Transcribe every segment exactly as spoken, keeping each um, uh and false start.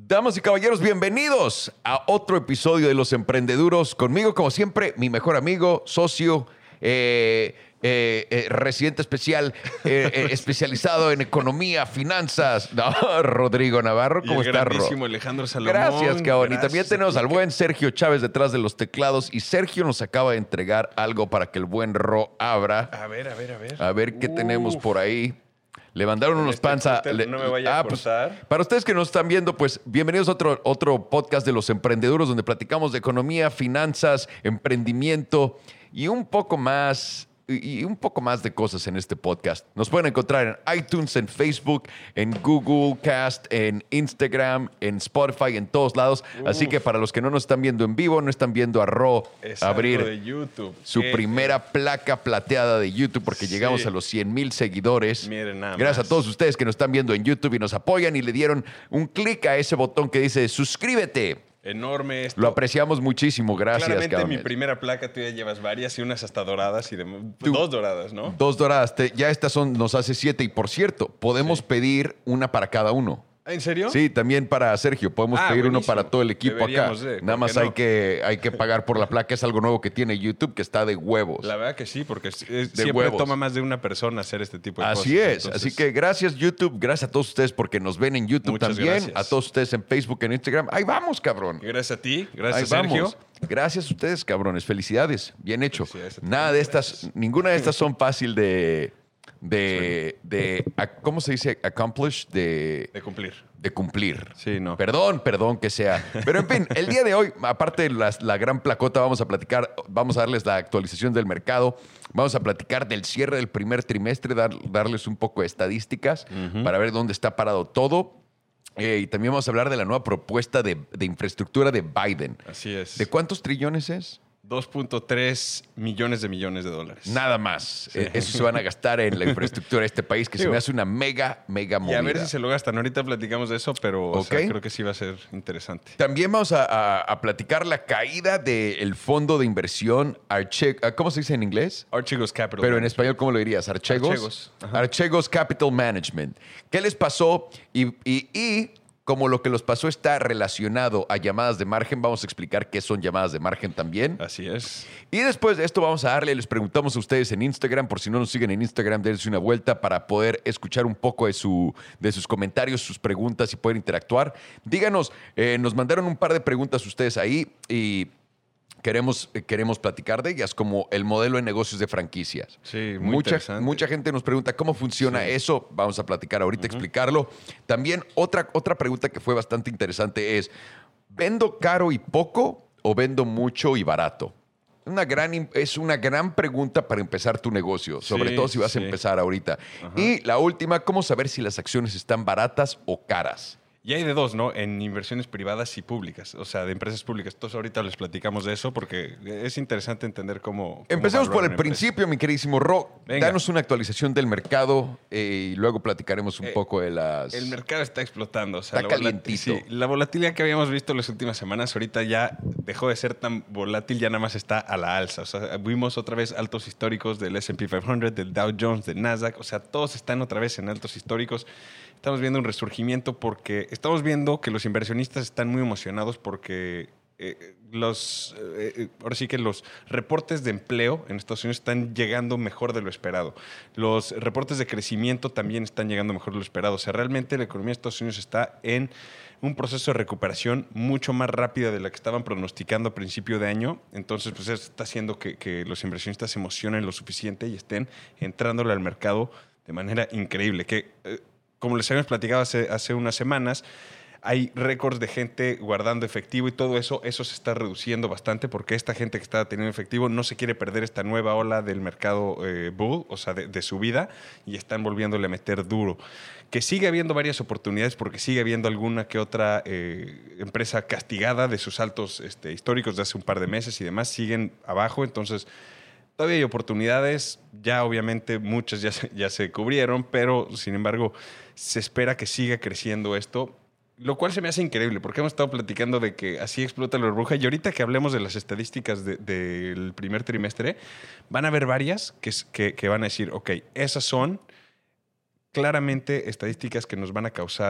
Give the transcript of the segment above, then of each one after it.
Damas y caballeros, bienvenidos a otro episodio de Los Emprendeduros. Conmigo, como siempre, mi mejor amigo, socio, eh, eh, eh, residente especial, eh, eh, especializado en economía, finanzas, no, Rodrigo Navarro. ¿Cómo y el estás, Ro? grandísimo Alejandro Salomón. Gracias, cabrón. Gracias Y también tenemos a ti. al buen Sergio Chávez detrás de los teclados. Y Sergio nos acaba de entregar algo para que el buen Ro abra. A ver, a ver, a ver. A ver qué Uf. tenemos por ahí. Le mandaron unos Este panza. cúter le- no me vaya a pues, cortar. para ustedes que nos están viendo, pues bienvenidos a otro, otro podcast de Los Emprendeduros, donde platicamos de economía, finanzas, emprendimiento y un poco más. Y y un poco más de cosas en este podcast. Nos pueden encontrar en iTunes, en Facebook, en Google Cast, en Instagram, en Spotify, en todos lados. Así Uf. que para los que no nos están viendo en vivo, no están viendo a Ro Es abrir algo de YouTube. su Eh, primera placa plateada de YouTube porque Sí. llegamos a los cien mil seguidores. Miren nada Gracias más. a todos ustedes que nos están viendo en YouTube y nos apoyan y le dieron un clic a ese botón que dice suscríbete. Enorme esto. Lo apreciamos muchísimo. Gracias, Claramente cabrones. mi primera placa, tú ya llevas varias y unas hasta doradas y de, Tú- dos doradas, ¿no? Dos doradas. Te- ya estas son, nos hace siete. Y por cierto, podemos Sí. pedir una para cada uno. ¿En serio? Sí, también para Sergio. Podemos Ah, pedir uno buenísimo. para todo el equipo acá. Deberíamos de, Nada ¿por más qué no? hay, que, hay que pagar por la placa. Es algo nuevo que tiene YouTube que está de huevos. La verdad que sí, porque es- es- De siempre huevos. toma más de una persona hacer este tipo de cosas. Así es. Entonces, Así que gracias, YouTube. Gracias a todos ustedes porque nos ven en YouTube Muchas también. gracias. A todos ustedes en Facebook, en Instagram. Ahí vamos, cabrón. Gracias a ti, Ahí gracias Sergio. vamos. Gracias a ustedes, cabrones. Felicidades. Bien hecho. Felicidades a ti. Nada de estas, Gracias. ninguna de estas son fácil de, de, de, a- ¿cómo se dice? Accomplish, de, De cumplir. de cumplir. Sí, no. Perdón, perdón que sea. Pero en fin, el día de hoy, aparte de las- la gran placota, vamos a platicar, vamos a darles la actualización del mercado, vamos a platicar del cierre del primer trimestre, dar- darles un poco de estadísticas para ver dónde está parado todo. Eh, y también vamos a hablar de la nueva propuesta de, de infraestructura de Biden. Así es. ¿De cuántos trillones es? dos punto tres millones de millones de dólares. Nada más. Eh, Eso se van a gastar en la infraestructura de este país, que se Digo, me hace una mega, mega Y movida. a ver si se lo gastan. Ahorita platicamos de eso, pero o sea, Ok. creo que sí va a ser interesante. También vamos a, a- a platicar la caída del fondo de inversión Arche, ¿cómo se dice en inglés? Archegos Capital. Pero en Management. español, ¿cómo lo dirías? Archegos. Archegos, ajá. Archegos Capital Management. ¿Qué les pasó? Y, y- y como lo que les pasó está relacionado a llamadas de margen, vamos a explicar qué son llamadas de margen también. Así es. Y después de esto vamos a darle, les preguntamos a ustedes en Instagram, por si no nos siguen en Instagram, dense una vuelta para poder escuchar un poco de, su, de sus comentarios, sus preguntas y poder interactuar. Díganos, eh, nos mandaron un par de preguntas ustedes ahí y queremos, eh, queremos platicar de ellas, como el modelo de negocios de franquicias. Sí, muy mucha, interesante. mucha gente nos pregunta cómo funciona Sí. eso. Vamos a platicar ahorita, explicarlo. También otra, otra pregunta que fue bastante interesante es, ¿vendo caro y poco o vendo mucho y barato? Una gran, im- es una gran pregunta para empezar tu negocio, sobre Sí, todo si vas sí. a empezar ahorita. Y la última, ¿cómo saber si las acciones están baratas o caras? Y hay de dos, ¿no? En inversiones privadas y públicas, o sea, de empresas públicas. Entonces ahorita les platicamos de eso porque es interesante entender cómo... cómo Empecemos por valorar el una empresa. principio, mi queridísimo Ro. Venga. Danos una actualización del mercado eh, y luego platicaremos un Eh, poco de las... El mercado está explotando. O sea, Está la volat- calientito. sí, la volatilidad que habíamos visto las últimas semanas ahorita ya dejó de ser tan volátil, ya nada más está a la alza. O sea, vimos otra vez altos históricos del ese and pe quinientos, del Dow Jones, del Nasdaq. O sea, todos están otra vez en altos históricos. Estamos viendo un resurgimiento porque estamos viendo que los inversionistas están muy emocionados porque eh, los, eh, eh, ahora sí que los reportes de empleo en Estados Unidos están llegando mejor de lo esperado. Los reportes de crecimiento también están llegando mejor de lo esperado. O sea, realmente la economía de Estados Unidos está en un proceso de recuperación mucho más rápida de la que estaban pronosticando a principio de año. Entonces, pues eso está haciendo que, que los inversionistas se emocionen lo suficiente y estén entrándole al mercado de manera increíble. Que, eh, como les habíamos platicado hace, hace unas semanas, hay récords de gente guardando efectivo y todo eso, eso se está reduciendo bastante porque esta gente que está teniendo efectivo no se quiere perder esta nueva ola del mercado eh, bull, o sea, de, de subida, y están volviéndole a meter duro. Que sigue habiendo varias oportunidades porque sigue habiendo alguna que otra eh, empresa castigada de sus altos este, históricos de hace un par de meses y demás, siguen abajo, entonces... Todavía hay oportunidades, ya obviamente muchas ya se, ya se cubrieron, pero sin embargo se espera que siga creciendo esto, lo cual se me hace increíble porque hemos estado platicando de que así explota la burbuja y ahorita que hablemos de las estadísticas de, del primer trimestre, van a haber varias que, que, que van a decir, ok, esas son claramente estadísticas que nos van a causar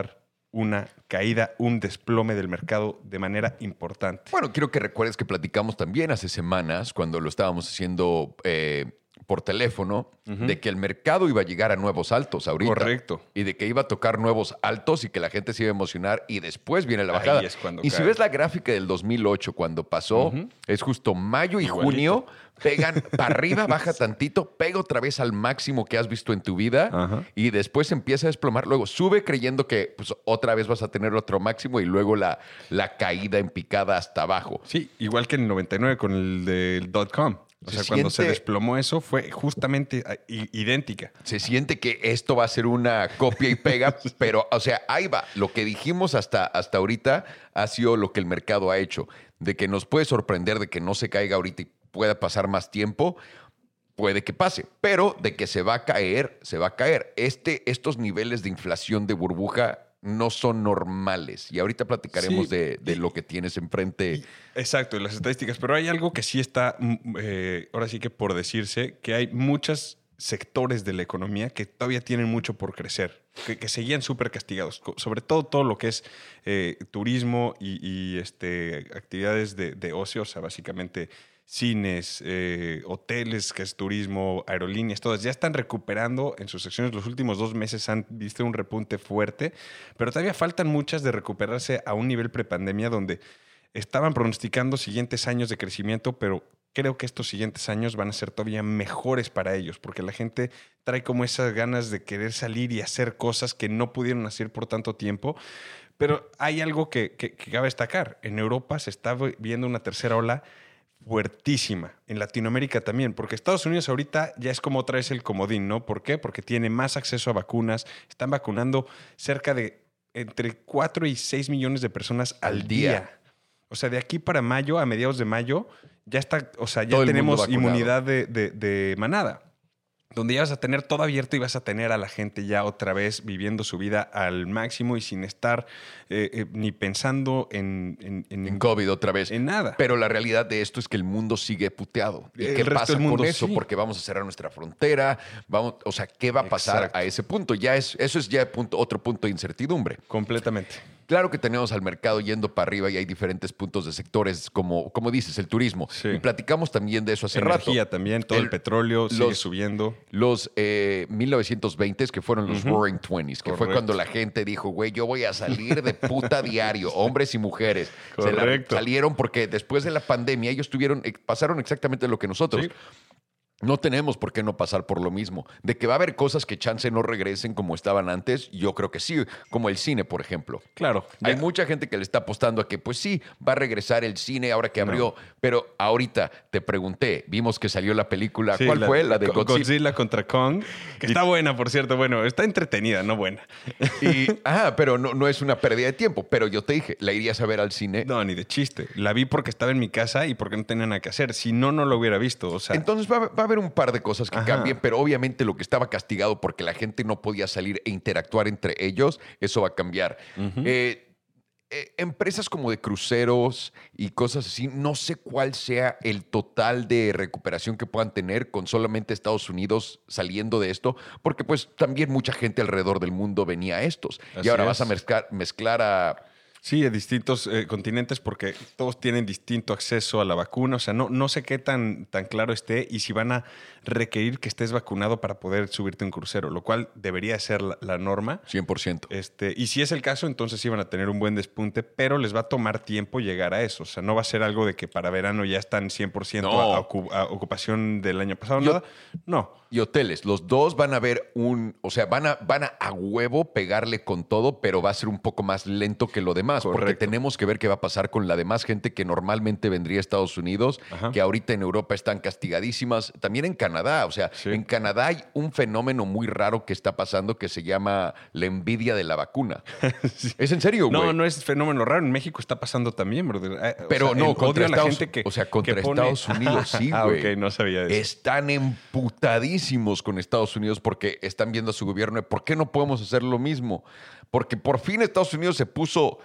una caída, un desplome del mercado de manera importante. Bueno, quiero que recuerdes que platicamos también hace semanas, cuando lo estábamos haciendo eh, por teléfono, uh-huh. de que el mercado iba a llegar a nuevos altos ahorita. Correcto. Y de que iba a tocar nuevos altos y que la gente se iba a emocionar y después viene la bajada. Ahí es cuando y cae. Si ves la gráfica del dos mil ocho, cuando pasó, uh-huh. es justo mayo y Igualito. junio, pegan para arriba, baja tantito, pega otra vez al máximo que has visto en tu vida uh-huh. y después empieza a desplomar. Luego sube creyendo que pues, otra vez vas a tener otro máximo y luego la, la caída en picada hasta abajo. Sí, igual que en el noventa y nueve con el del dot com. O sea, se cuando siente, se desplomó eso fue justamente idéntica. Se siente que esto va a ser una copia y pega, pero, o sea, ahí va. Lo que dijimos hasta, hasta ahorita ha sido lo que el mercado ha hecho. De que nos puede sorprender de que no se caiga ahorita y pueda pasar más tiempo, puede que pase. Pero de que se va a caer, se va a caer. Este, estos niveles de inflación de burbuja no son normales. Y ahorita platicaremos sí, de, de y, lo que tienes enfrente. Y, exacto, de las estadísticas. Pero hay algo que sí está, eh, ahora sí que por decirse, que hay muchos sectores de la economía que todavía tienen mucho por crecer, que, que seguían súper castigados. Sobre todo todo lo que es eh, turismo y, y este, actividades de, de ocio, o sea, básicamente cines, eh, hoteles, que es turismo, aerolíneas, todas ya están recuperando en sus secciones. Los últimos dos meses han visto un repunte fuerte, pero todavía faltan muchas de recuperarse a un nivel prepandemia donde estaban pronosticando siguientes años de crecimiento, pero creo que estos siguientes años van a ser todavía mejores para ellos, porque la gente trae como esas ganas de querer salir y hacer cosas que no pudieron hacer por tanto tiempo. Pero hay algo que, que, que cabe destacar. En Europa se está viendo una tercera ola fuertísima. En Latinoamérica también, porque Estados Unidos ahorita ya es como otra vez el comodín, ¿no? ¿Por qué? Porque tiene más acceso a vacunas. Están vacunando cerca de entre cuatro y seis millones de personas al, al día. día. O sea, de aquí para mayo, a mediados de mayo, ya está, o sea, ya Todo tenemos inmunidad de, de, de manada. Donde ya vas a tener todo abierto y vas a tener a la gente ya otra vez viviendo su vida al máximo y sin estar eh, eh, ni pensando en, en, en... En COVID otra vez. En nada. Pero la realidad de esto es que el mundo sigue puteado. ¿Y el qué pasa con mundo, eso? Sí. Porque vamos a cerrar nuestra frontera. Vamos, o sea, ¿qué va a pasar Exacto. a ese punto? Ya es, eso es ya punto, otro punto de incertidumbre. Completamente. Claro que tenemos al mercado yendo para arriba y hay diferentes puntos de sectores, como, como dices, el turismo. Sí. Y platicamos también de eso hace Energía rato. Energía también, todo el, el petróleo sigue los, subiendo. Los eh, mil novecientos veinte, que fueron los uh-huh. Roaring Twenties, que Correcto. Fue cuando la gente dijo, güey, yo voy a salir de puta diario, hombres y mujeres. Correcto. Se la, salieron porque después de la pandemia ellos tuvieron, pasaron exactamente lo que nosotros. Sí. No tenemos por qué no pasar por lo mismo. De que va a haber cosas que chance no regresen como estaban antes, yo creo que sí, como el cine, por ejemplo. Claro. Hay ya. mucha gente que le está apostando a que, pues sí, va a regresar el cine ahora que abrió. No. Pero ahorita te pregunté, vimos que salió la película. Sí, ¿Cuál la, fue? La de Godzilla. Godzilla contra Kong. Que está buena, por cierto. Bueno, está entretenida, no buena. Y, ajá, pero no, no es una pérdida de tiempo. Pero yo te dije, ¿la irías a ver al cine? No, ni de chiste. La vi porque estaba en mi casa y porque no tenía nada que hacer. Si no, no lo hubiera visto. O sea, entonces va, va a haber un par de cosas que Ajá. cambien, pero obviamente lo que estaba castigado porque la gente no podía salir e interactuar entre ellos, eso va a cambiar. Uh-huh. eh, eh, empresas como de cruceros y cosas así, no sé cuál sea el total de recuperación que puedan tener con solamente Estados Unidos saliendo de esto, porque pues también mucha gente alrededor del mundo venía a estos. Así y ahora es. vas a mezclar, mezclar a... Sí, de distintos eh, continentes porque todos tienen distinto acceso a la vacuna. O sea, no, no sé qué tan, tan claro esté y si van a requerir que estés vacunado para poder subirte a un crucero, lo cual debería ser la, la norma. cien por ciento. Este, y si es el caso, entonces sí van a tener un buen despunte, pero les va a tomar tiempo llegar a eso. O sea, no va a ser algo de que para verano ya están cien por ciento no. a, ocu- a ocupación del año pasado. Yo, nada. No. Y hoteles, los dos van a ver un, o sea, van a, van a, a huevo pegarle con todo, pero va a ser un poco más lento que lo demás, Correcto. porque tenemos que ver qué va a pasar con la demás gente que normalmente vendría a Estados Unidos, Ajá. que ahorita en Europa están castigadísimas, también en Canadá, o sea, sí. en Canadá hay un fenómeno muy raro que está pasando que se llama la envidia de la vacuna. sí. ¿Es en serio, güey? No, no es fenómeno raro, en México está pasando también, brother. Pero o sea, no, contra a la Estados, gente que, o sea, contra que pone... Estados Unidos, sí, güey. ah, ok, no sabía eso. Están emputadísimos con Estados Unidos porque están viendo a su gobierno de por qué no podemos hacer lo mismo. Porque por fin Estados Unidos se puso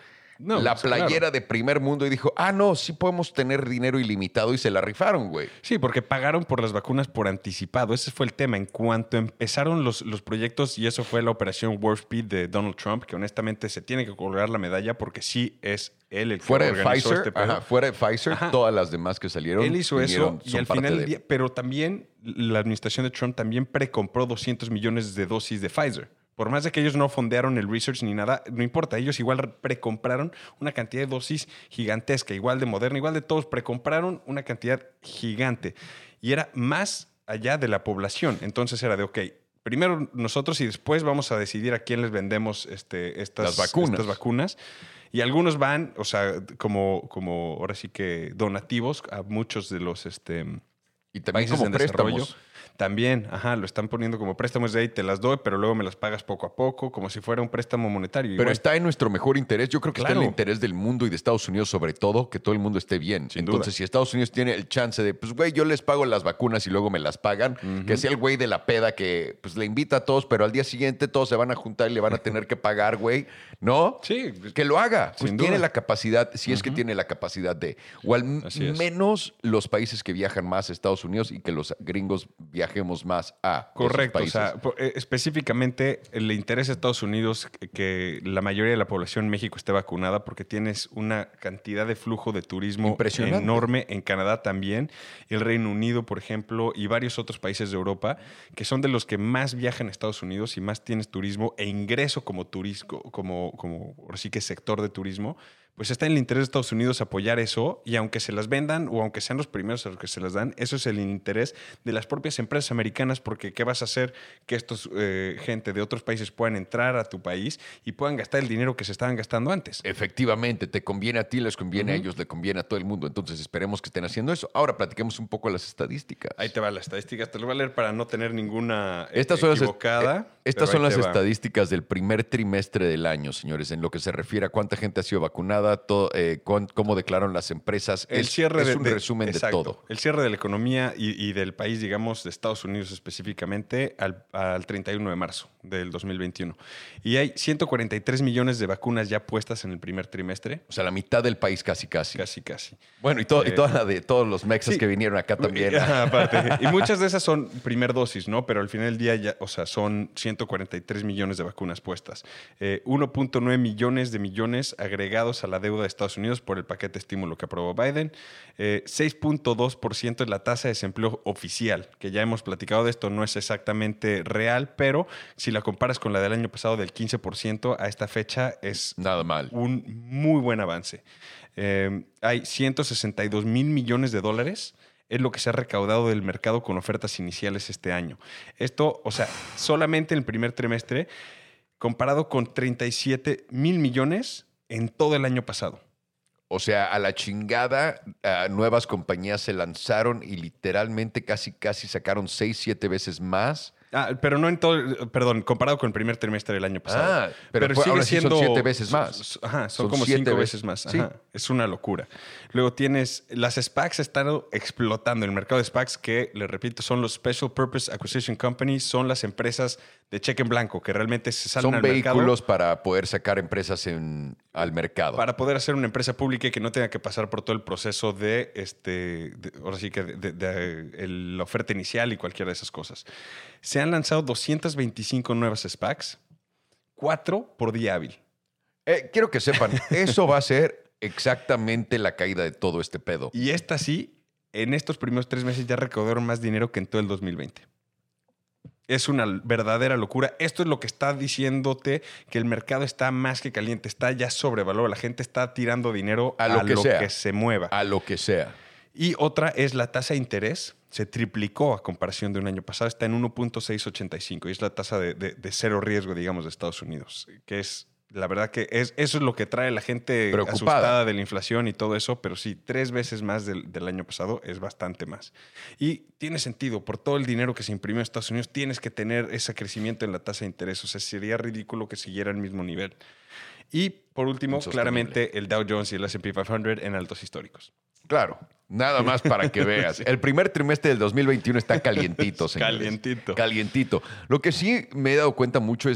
No, la o sea, playera claro. de primer mundo y dijo, ah, no, sí podemos tener dinero ilimitado y se la rifaron, güey. Sí, porque pagaron por las vacunas por anticipado. Ese fue el tema. En cuanto empezaron los, los proyectos, y eso fue la operación Warp Speed de Donald Trump, que honestamente se tiene que colgar la medalla porque sí es él el que Fuera de organizó Pfizer, este pedo. ajá, fuera de Pfizer, Ajá. todas las demás que salieron Él hizo vinieron, eso y son al parte final de del él. día, pero también la administración de Trump también precompró doscientos millones de dosis de Pfizer. Por más de que ellos no fondearon el research ni nada, no importa, ellos igual precompraron una cantidad de dosis gigantesca, igual de Moderna, igual de todos, precompraron una cantidad gigante. Y era más allá de la población. Entonces era de, ok, primero nosotros y después vamos a decidir a quién les vendemos este, estas, Las vacunas. estas vacunas. Y algunos van, o sea, como, como ahora sí que donativos a muchos de los este, Y también países como en desarrollo. préstamos. También, ajá, lo están poniendo como préstamos de ahí, te las doy, pero luego me las pagas poco a poco, como si fuera un préstamo monetario. Pero Igual. está en nuestro mejor interés. Yo creo que está Claro. en el interés del mundo y de Estados Unidos sobre todo, que todo el mundo esté bien. Sin Entonces, duda. si Estados Unidos tiene el chance de, pues, güey, yo les pago las vacunas y luego me las pagan, que sea el güey de la peda que, pues, le invita a todos, pero al día siguiente todos se van a juntar y le van a tener que pagar, güey, ¿no? Sí. Que lo haga. Pues Sin tiene duda. la capacidad, si es que tiene la capacidad de, o al Así es. menos los países que viajan más a Estados Unidos y que los gringos viajemos más a esos Correcto, o países. sea, po- eh, específicamente le interesa a Estados Unidos que- que la mayoría de la población en México esté vacunada porque tienes una cantidad de flujo de turismo Impresionante. enorme, en Canadá también, el Reino Unido, por ejemplo, y varios otros países de Europa, que son de los que más viajan a Estados Unidos y más tienes turismo e ingreso como turismo, como, como ahora sí que sector de turismo. Pues está en el interés de Estados Unidos apoyar eso y aunque se las vendan o aunque sean los primeros a los que se las dan, eso es el interés de las propias empresas americanas porque ¿qué vas a hacer que estos eh, gente de otros países puedan entrar a tu país y puedan gastar el dinero que se estaban gastando antes? Efectivamente, te conviene a ti, les conviene a ellos, le conviene a todo el mundo. Entonces esperemos que estén haciendo eso. Ahora platiquemos un poco de las estadísticas. Ahí te va la estadística, te lo voy a leer para no tener ninguna eh, Estas son las, equivocada. eh, estas pero son ahí las te va. estadísticas del primer trimestre del año, señores, en lo que se refiere a cuánta gente ha sido vacunada, todo, eh, cuán- cómo declararon las empresas. El es cierre es de, un de- resumen exacto. de todo. El cierre de la economía y, y del país, digamos, de Estados Unidos específicamente, al, al treinta y uno de marzo del dos mil veintiuno. Y hay ciento cuarenta y tres millones de vacunas ya puestas en el primer trimestre. O sea, la mitad del país casi, casi. Casi, casi. Bueno, y, todo, y Eh, toda la de todos los mexas sí. que vinieron acá también. Ajá, aparte. Y muchas de esas son primer dosis, ¿no? Pero al final del día, ya, o sea, son ciento cuarenta y tres millones de vacunas puestas. Eh, uno punto nueve millones de millones agregados a la deuda de Estados Unidos por el paquete de estímulo que aprobó Biden. Eh, seis punto dos por ciento es la tasa de desempleo oficial, que ya hemos platicado de esto, no es exactamente real, pero si la comparas con la del año pasado del quince por ciento, a esta fecha es Nada mal. un muy buen avance. Eh, hay ciento sesenta y dos mil millones de dólares. Es lo que se ha recaudado del mercado con ofertas iniciales este año. Esto, o sea, solamente en el primer trimestre, comparado con treinta y siete mil millones en todo el año pasado. O sea, a la chingada, ah, nuevas compañías se lanzaron y literalmente casi, casi sacaron seis, siete veces más. Ah, pero no en todo, perdón, comparado con el primer trimestre del año pasado. Ah, pero fue- ahora sí son siete veces son- más. son- Ajá, son, Son como siete cinco veces. veces más. Sí. Ajá, es una locura. Luego tienes, las SPACs están explotando. El mercado de SPACs que, les repito, son los Special Purpose Acquisition Companies, son las empresas de cheque en blanco que realmente se salen Son al vehículos mercado para poder sacar empresas en, al mercado. para poder hacer una empresa pública y que no tenga que pasar por todo el proceso de, este, de- ahora sí que de, de- de, el- la oferta inicial y cualquiera de esas cosas. Se han lanzado doscientas veinticinco nuevas SPACs, cuatro por día hábil. Eh, quiero que sepan, eso va a ser exactamente la caída de todo este pedo. Y esta sí, en estos primeros tres meses ya recaudaron más dinero que en todo el dos mil veinte. Es una verdadera locura. Esto es lo que está diciéndote que el mercado está más que caliente, está ya sobrevalorado. La gente está tirando dinero A lo que sea. que se mueva. A lo que sea. Y otra es la tasa de interés. Se triplicó a comparación de un año pasado. Está en uno punto seiscientos ochenta y cinco y es la tasa de, de- de cero riesgo, digamos, de Estados Unidos. Que es, la verdad que es, eso es lo que trae a la gente Preocupada. asustada de la inflación y todo eso. Pero sí, tres veces más del, del año pasado es bastante más. Y tiene sentido. Por todo el dinero que se imprimió en Estados Unidos, tienes que tener ese crecimiento en la tasa de interés. O sea, sería ridículo que siguiera al mismo nivel. Y por último, Insostenible. claramente, el Dow Jones y el S and P quinientos en altos históricos. Claro, nada más para que veas. El primer trimestre del dos mil veintiuno está calientito, señores. Calientito. Calientito. Lo que sí me he dado cuenta mucho es de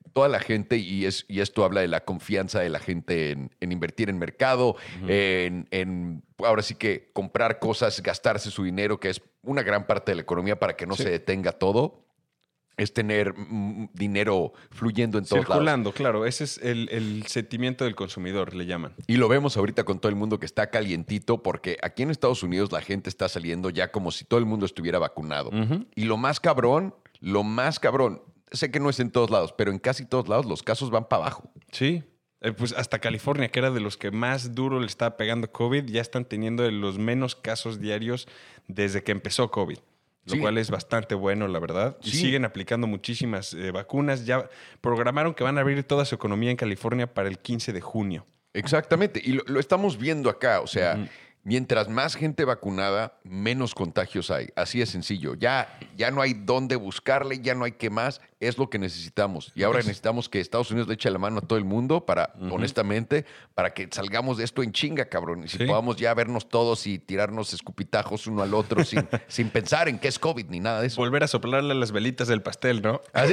toda la gente, y, es, y esto habla de la confianza de la gente en, en invertir en mercado, uh-huh. en, en ahora sí que comprar cosas, gastarse su dinero, que es una gran parte de la economía para que no sí. se detenga todo. Es tener mm, dinero fluyendo en todos lados. Circulando, claro. Ese es el, el sentimiento del consumidor, le llaman. Y lo vemos ahorita con todo el mundo que está calientito, porque aquí en Estados Unidos la gente está saliendo ya como si todo el mundo estuviera vacunado. Uh-huh. Y lo más cabrón, lo más cabrón, sé que no es en todos lados, pero en casi todos lados los casos van para abajo. Sí. Eh, pues hasta California, que era de los que más duro le estaba pegando COVID, ya están teniendo los menos casos diarios desde que empezó COVID. Lo sí. cual es bastante bueno, la verdad. Y sí. siguen aplicando muchísimas eh, vacunas. Ya programaron que van a abrir toda su economía en California para el quince de junio. Exactamente. Y lo, lo estamos viendo acá. O sea, uh-huh. mientras más gente vacunada, menos contagios hay. Así es sencillo. Ya, ya no hay dónde buscarle, ya no hay qué más. Es lo que necesitamos. Y ahora necesitamos que Estados Unidos le eche la mano a todo el mundo para, uh-huh. honestamente, para que salgamos de esto en chinga, cabrón. Y si sí. podamos ya vernos todos y tirarnos escupitajos uno al otro sin, sin pensar en qué es COVID ni nada de eso. Volver a soplarle las velitas del pastel, ¿no? Así,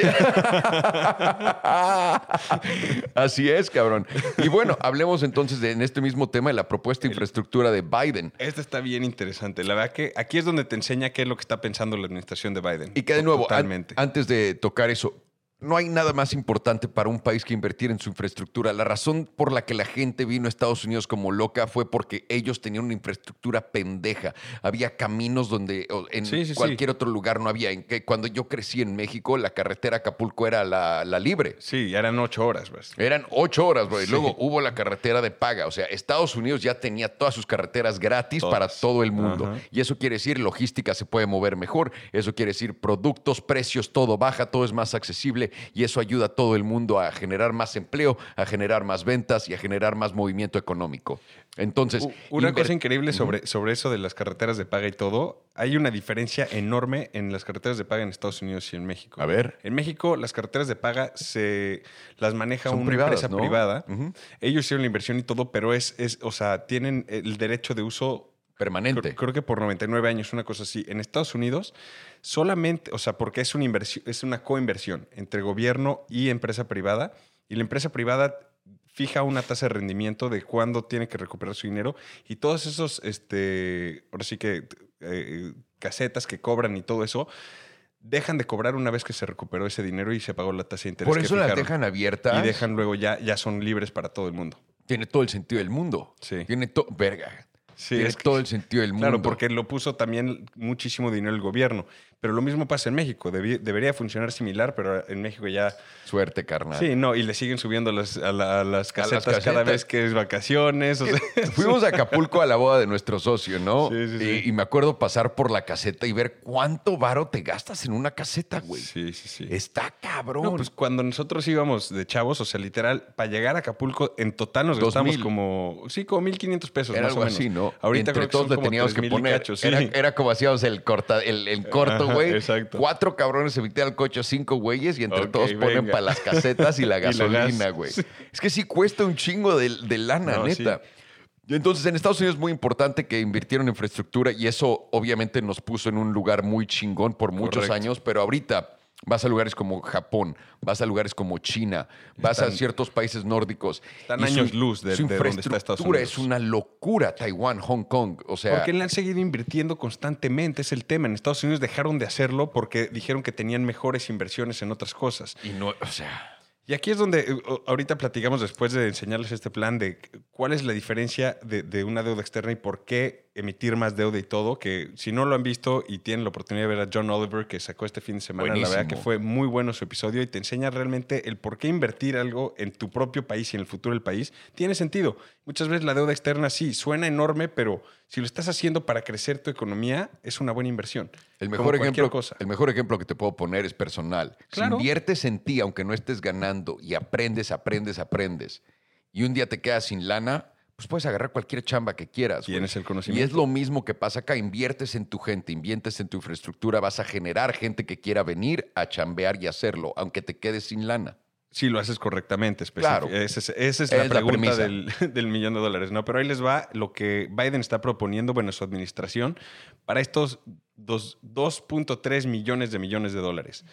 Así es, cabrón. Y bueno, hablemos entonces de, en este mismo tema de la propuesta de infraestructura de Biden. Esta está bien interesante. La verdad que aquí es donde te enseña qué es lo que está pensando la administración de Biden. Y que de nuevo, an- antes de tocar eso, no hay nada más importante para un país que invertir en su infraestructura. La razón por la que la gente vino a Estados Unidos como loca fue porque ellos tenían una infraestructura pendeja. Había caminos donde en sí, sí, cualquier sí. otro lugar no había. En que cuando yo crecí en México, la carretera a Acapulco era la, la libre. Sí, eran ocho horas, pues. Eran ocho horas, güey. Sí. Luego hubo la carretera de paga. O sea, Estados Unidos ya tenía todas sus carreteras gratis Todas. para todo el mundo. Ajá. Y eso quiere decir logística se puede mover mejor. Eso quiere decir productos, precios, todo baja, todo es más accesible. Y eso ayuda a todo el mundo a generar más empleo, a generar más ventas y a generar más movimiento económico. Entonces, una inver- cosa increíble sobre, uh-huh. sobre eso de las carreteras de paga y todo, hay una diferencia enorme en las carreteras de paga en Estados Unidos y en México. A ver. En México, las carreteras de paga se las maneja Son una privadas, empresa ¿no? privada. Uh-huh. Ellos hicieron la inversión y todo, pero es, es, o sea, tienen el derecho de uso permanente. Creo, creo que por noventa y nueve años, una cosa así. En Estados Unidos, solamente, o sea, porque es una inversión, es una coinversión entre gobierno y empresa privada, y la empresa privada fija una tasa de rendimiento de cuándo tiene que recuperar su dinero, y todos esos, este, ahora sí que eh, casetas que cobran y todo eso, dejan de cobrar una vez que se recuperó ese dinero y se pagó la tasa de interés. Por eso que las dejan abiertas. Y dejan luego ya, ya son libres para todo el mundo. Tiene todo el sentido del mundo. Sí. Tiene todo. Verga. Sí, Tiene es que, todo el sentido del mundo. Claro, porque lo puso también muchísimo dinero el gobierno. Pero lo mismo pasa en México. Debí, debería funcionar similar, pero en México ya... Suerte, carnal. Sí, no, y le siguen subiendo las, a, la, a las casetas, a las casetas cada vez que es vacaciones. O sea, fuimos a Acapulco a la boda de nuestro socio, ¿no? Sí, sí, sí. Y, y me acuerdo pasar por la caseta y ver cuánto varo te gastas en una caseta, güey. Sí, sí, sí. Está cabrón. No, pues cuando nosotros íbamos de chavos, o sea, literal, para llegar a Acapulco, en total nos gastamos como... Sí, como mil quinientos pesos, era más algo o menos. así, ¿no? Ahorita Entre creo que todos le teníamos que poner. Cacho, sí. era, era como hacíamos el, corta, el, el corto, güey. Exacto. Cuatro cabrones se metían al coche, cinco güeyes, y entre okay, todos venga. ponen para las casetas y la gasolina, güey. Es que sí cuesta un chingo de, de lana, no, neta. Sí. Entonces, en Estados Unidos es muy importante que invirtieron en infraestructura, y eso obviamente nos puso en un lugar muy chingón por muchos Correcto. años, pero ahorita vas a lugares como Japón, vas a lugares como China, vas están, a ciertos países nórdicos. Están años su, luz de, su de donde está Estados Unidos. Es una locura. Taiwán, Hong Kong, o sea... Porque le han seguido invirtiendo constantemente, es el tema. En Estados Unidos dejaron de hacerlo porque dijeron que tenían mejores inversiones en otras cosas. Y no, o sea... Y aquí es donde ahorita platicamos, después de enseñarles este plan, de cuál es la diferencia de, de una deuda externa y por qué emitir más deuda y todo, que si no lo han visto y tienen la oportunidad de ver a John Oliver, que sacó este fin de semana, Buenísimo. La verdad que fue muy bueno su episodio y te enseña realmente el por qué invertir algo en tu propio país y en el futuro del país tiene sentido. Muchas veces la deuda externa sí, suena enorme, pero si lo estás haciendo para crecer tu economía, es una buena inversión. El mejor, ejemplo, cosa. el mejor ejemplo que te puedo poner es personal. Claro. Si inviertes en ti, aunque no estés ganando, y aprendes, aprendes, aprendes, y un día te quedas sin lana, pues puedes agarrar cualquier chamba que quieras. Tienes el conocimiento. Y es lo mismo que pasa acá. Inviertes en tu gente, inviertes en tu infraestructura, vas a generar gente que quiera venir a chambear y hacerlo, aunque te quedes sin lana. Sí, lo haces correctamente. Claro. Esa es, esa es la es pregunta la del, del millón de dólares, ¿no? Pero ahí les va lo que Biden está proponiendo, bueno, su administración, para estos dos punto tres millones de millones de dólares.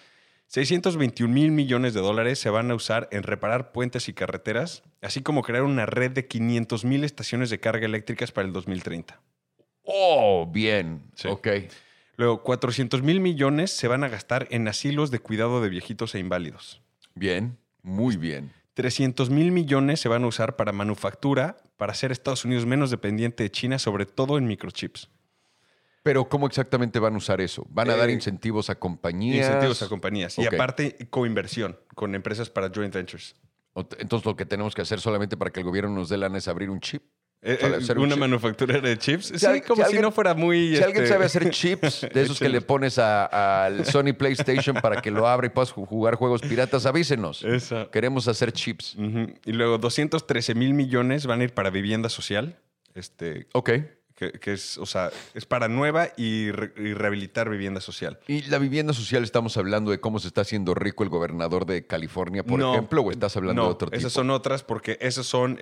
seiscientos veintiún mil millones de dólares se van a usar en reparar puentes y carreteras, así como crear una red de quinientas mil estaciones de carga eléctricas para el dos mil treinta. Oh, bien. Sí. Ok. Luego, cuatrocientos mil millones se van a gastar en asilos de cuidado de viejitos e inválidos. Bien. Muy bien. trescientos mil millones se van a usar para manufactura, para hacer Estados Unidos menos dependiente de China, sobre todo en microchips. Pero ¿cómo exactamente van a usar eso? ¿Van a Eh, dar incentivos a compañías? Incentivos a compañías. Y Ok. aparte, coinversión con empresas para joint ventures. O t- Entonces lo que tenemos que hacer solamente para que el gobierno nos dé lana es abrir un chip. Eh, Para eh, hacer un una chip. manufacturera de chips. Si Sí, al- como si si, alguien- no fuera muy... Si alguien este, sabe hacer chips, de esos que le échenlos. pones a- al Sony PlayStation para que lo abra y puedas ju- jugar juegos piratas, avísenos. Esa. Queremos hacer chips. Ujú. Y luego doscientos trece mil millones van a ir para vivienda social. Este, Ok. que, que es, o sea, es para nueva y, re- y rehabilitar vivienda social. ¿Y la vivienda social estamos hablando de cómo se está haciendo rico el gobernador de California, por No, ejemplo, o estás hablando no, de otro tipo? esas son otras porque esos son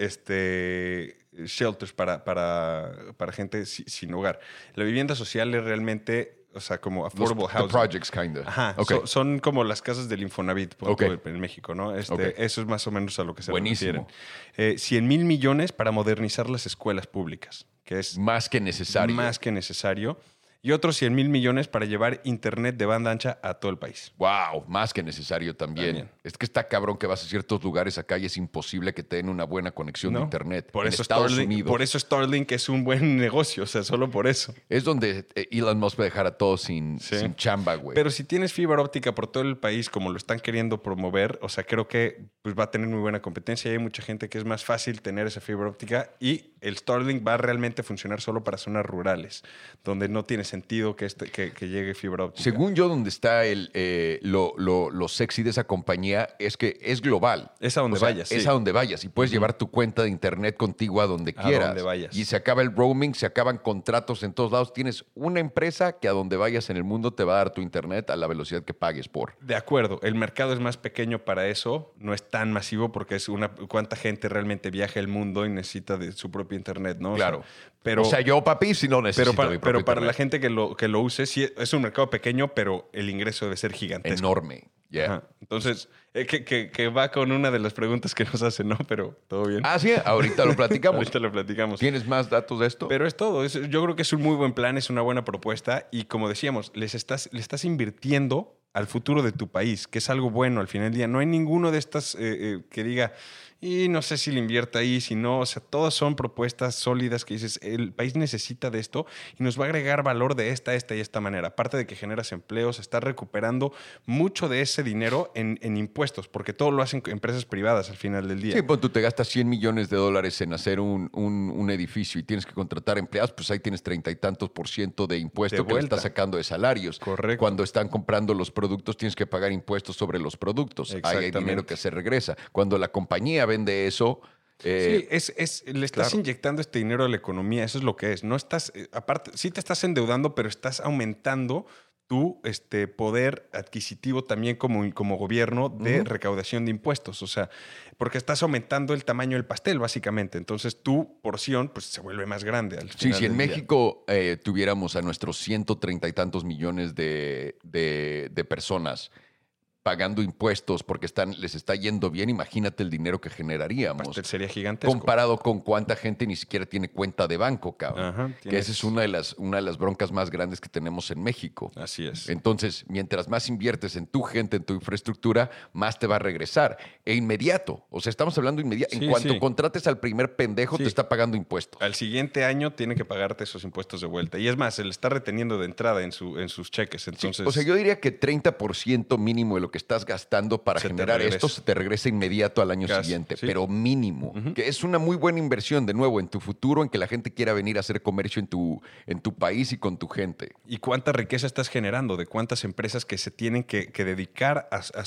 este, shelters para, para, para gente si- sin hogar. La vivienda social es realmente, o sea, como Los- affordable the housing. projects, kinda. Ajá, Ok. so- son como las casas del Infonavit por Ok. todo en México, ¿no? Este, Ok. Eso es más o menos a lo que se Buenísimo. refieren. Eh, cien mil millones para modernizar las escuelas públicas, que es Más que necesario. más que necesario. Y otros cien mil millones para llevar internet de banda ancha a todo el país. Wow, más que necesario también. También. Es que está cabrón que vas a ciertos lugares acá y es imposible que te den una buena conexión de ¿No? internet. Por en eso, Estados Starlink, Unidos por eso Starlink es un buen negocio, o sea, solo por eso. es donde eh, Elon Musk va a dejar a todos sin, Sí. sin chamba, güey. Pero si tienes fibra óptica por todo el país, como lo están queriendo promover, o sea, creo que pues, va a tener muy buena competencia y hay mucha gente que es más fácil tener esa fibra óptica y el Starlink va a realmente funcionar solo para zonas rurales, donde no tiene sentido que, este, que, que llegue fibra óptica. Según yo, donde está el, eh, lo, lo- lo sexy de esa compañía es que es global. Es a donde O sea, vayas, Es sí. a donde vayas y puedes llevar tu cuenta de internet contigo a donde A quieras. donde vayas. Y se acaba el roaming, se acaban contratos en todos lados. Tienes una empresa que a donde vayas en el mundo te va a dar tu internet a la velocidad que pagues por. De acuerdo, el mercado es más pequeño para eso, no es tan masivo porque es una cuánta gente realmente viaja el mundo y necesita de su propio internet, ¿no? O sea, Claro. pero o sea, yo, papi, si no necesito pero para, mi pero propio para la internet. gente que lo, que lo use, sí es un mercado pequeño, pero el ingreso debe ser gigantesco. Enorme. Yeah. Ajá. Entonces, eh, que, que- que va con una de las preguntas que nos hacen, ¿no? Pero todo bien. Ah, sí, ahorita lo platicamos. Ahorita lo platicamos. ¿Tienes más datos de esto? Pero es todo. Es- yo creo que es un muy buen plan, es una buena propuesta y como decíamos, les estás, le estás invirtiendo al futuro de tu país, que es algo bueno al final del día. No hay ninguno de estas eh, eh, que diga, y no sé si le invierta ahí, si no. O sea, todas son propuestas sólidas que dices, el país necesita de esto y nos va a agregar valor de esta, esta y esta manera. Aparte de que generas empleos, estás recuperando mucho de ese dinero en, en impuestos, porque todo lo hacen empresas privadas al final del día. Sí, pues tú te gastas cien millones de dólares en hacer un, un- un edificio y tienes que contratar empleados, pues ahí tienes treinta y tantos por ciento de impuesto De que le vuelta. estás sacando de salarios. Correcto. Cuando están comprando los productos, tienes que pagar impuestos sobre los productos. Ahí hay Exactamente. dinero que se regresa. Cuando la compañía vende eso, eh, Sí, es, es, le estás claro. inyectando este dinero a la economía, eso es lo que es. No estás, eh, aparte, sí te estás endeudando, pero estás aumentando tu este, poder adquisitivo también como, como gobierno de Ujú. recaudación de impuestos. O sea, porque estás aumentando el tamaño del pastel, básicamente. Entonces, tu porción pues, se vuelve más grande. Al sí, final si en del día. México eh, tuviéramos a nuestros ciento treinta y tantos millones de, de- de personas pagando impuestos porque están, les está yendo bien, imagínate el dinero que el generaríamos. pastel sería gigantesco. Comparado con cuánta gente ni siquiera tiene cuenta de banco, cabrón. Ajá, que tienes- esa es una de, las, una de las broncas más grandes que tenemos en México. Así es. Entonces, mientras más inviertes en tu gente, en tu infraestructura, más te va a regresar. E inmediato. O sea, estamos hablando inmediato. Sí, en cuanto sí. contrates al primer pendejo, Sí. te está pagando impuestos. Al siguiente año tiene que pagarte esos impuestos de vuelta. Y es más, se le está reteniendo de entrada en, su, en sus cheques. Sí, Entonces, o sea, yo diría que treinta por ciento mínimo de lo que estás gastando para Se te generar regresa. esto se te regresa inmediato al año Casi, siguiente, sí. pero mínimo. Que es una muy buena inversión, de nuevo, en tu futuro, en que la gente quiera venir a hacer comercio en tu, en tu país y con tu gente. ¿y cuánta riqueza estás generando? ¿De cuántas empresas que se tienen que, que dedicar a, a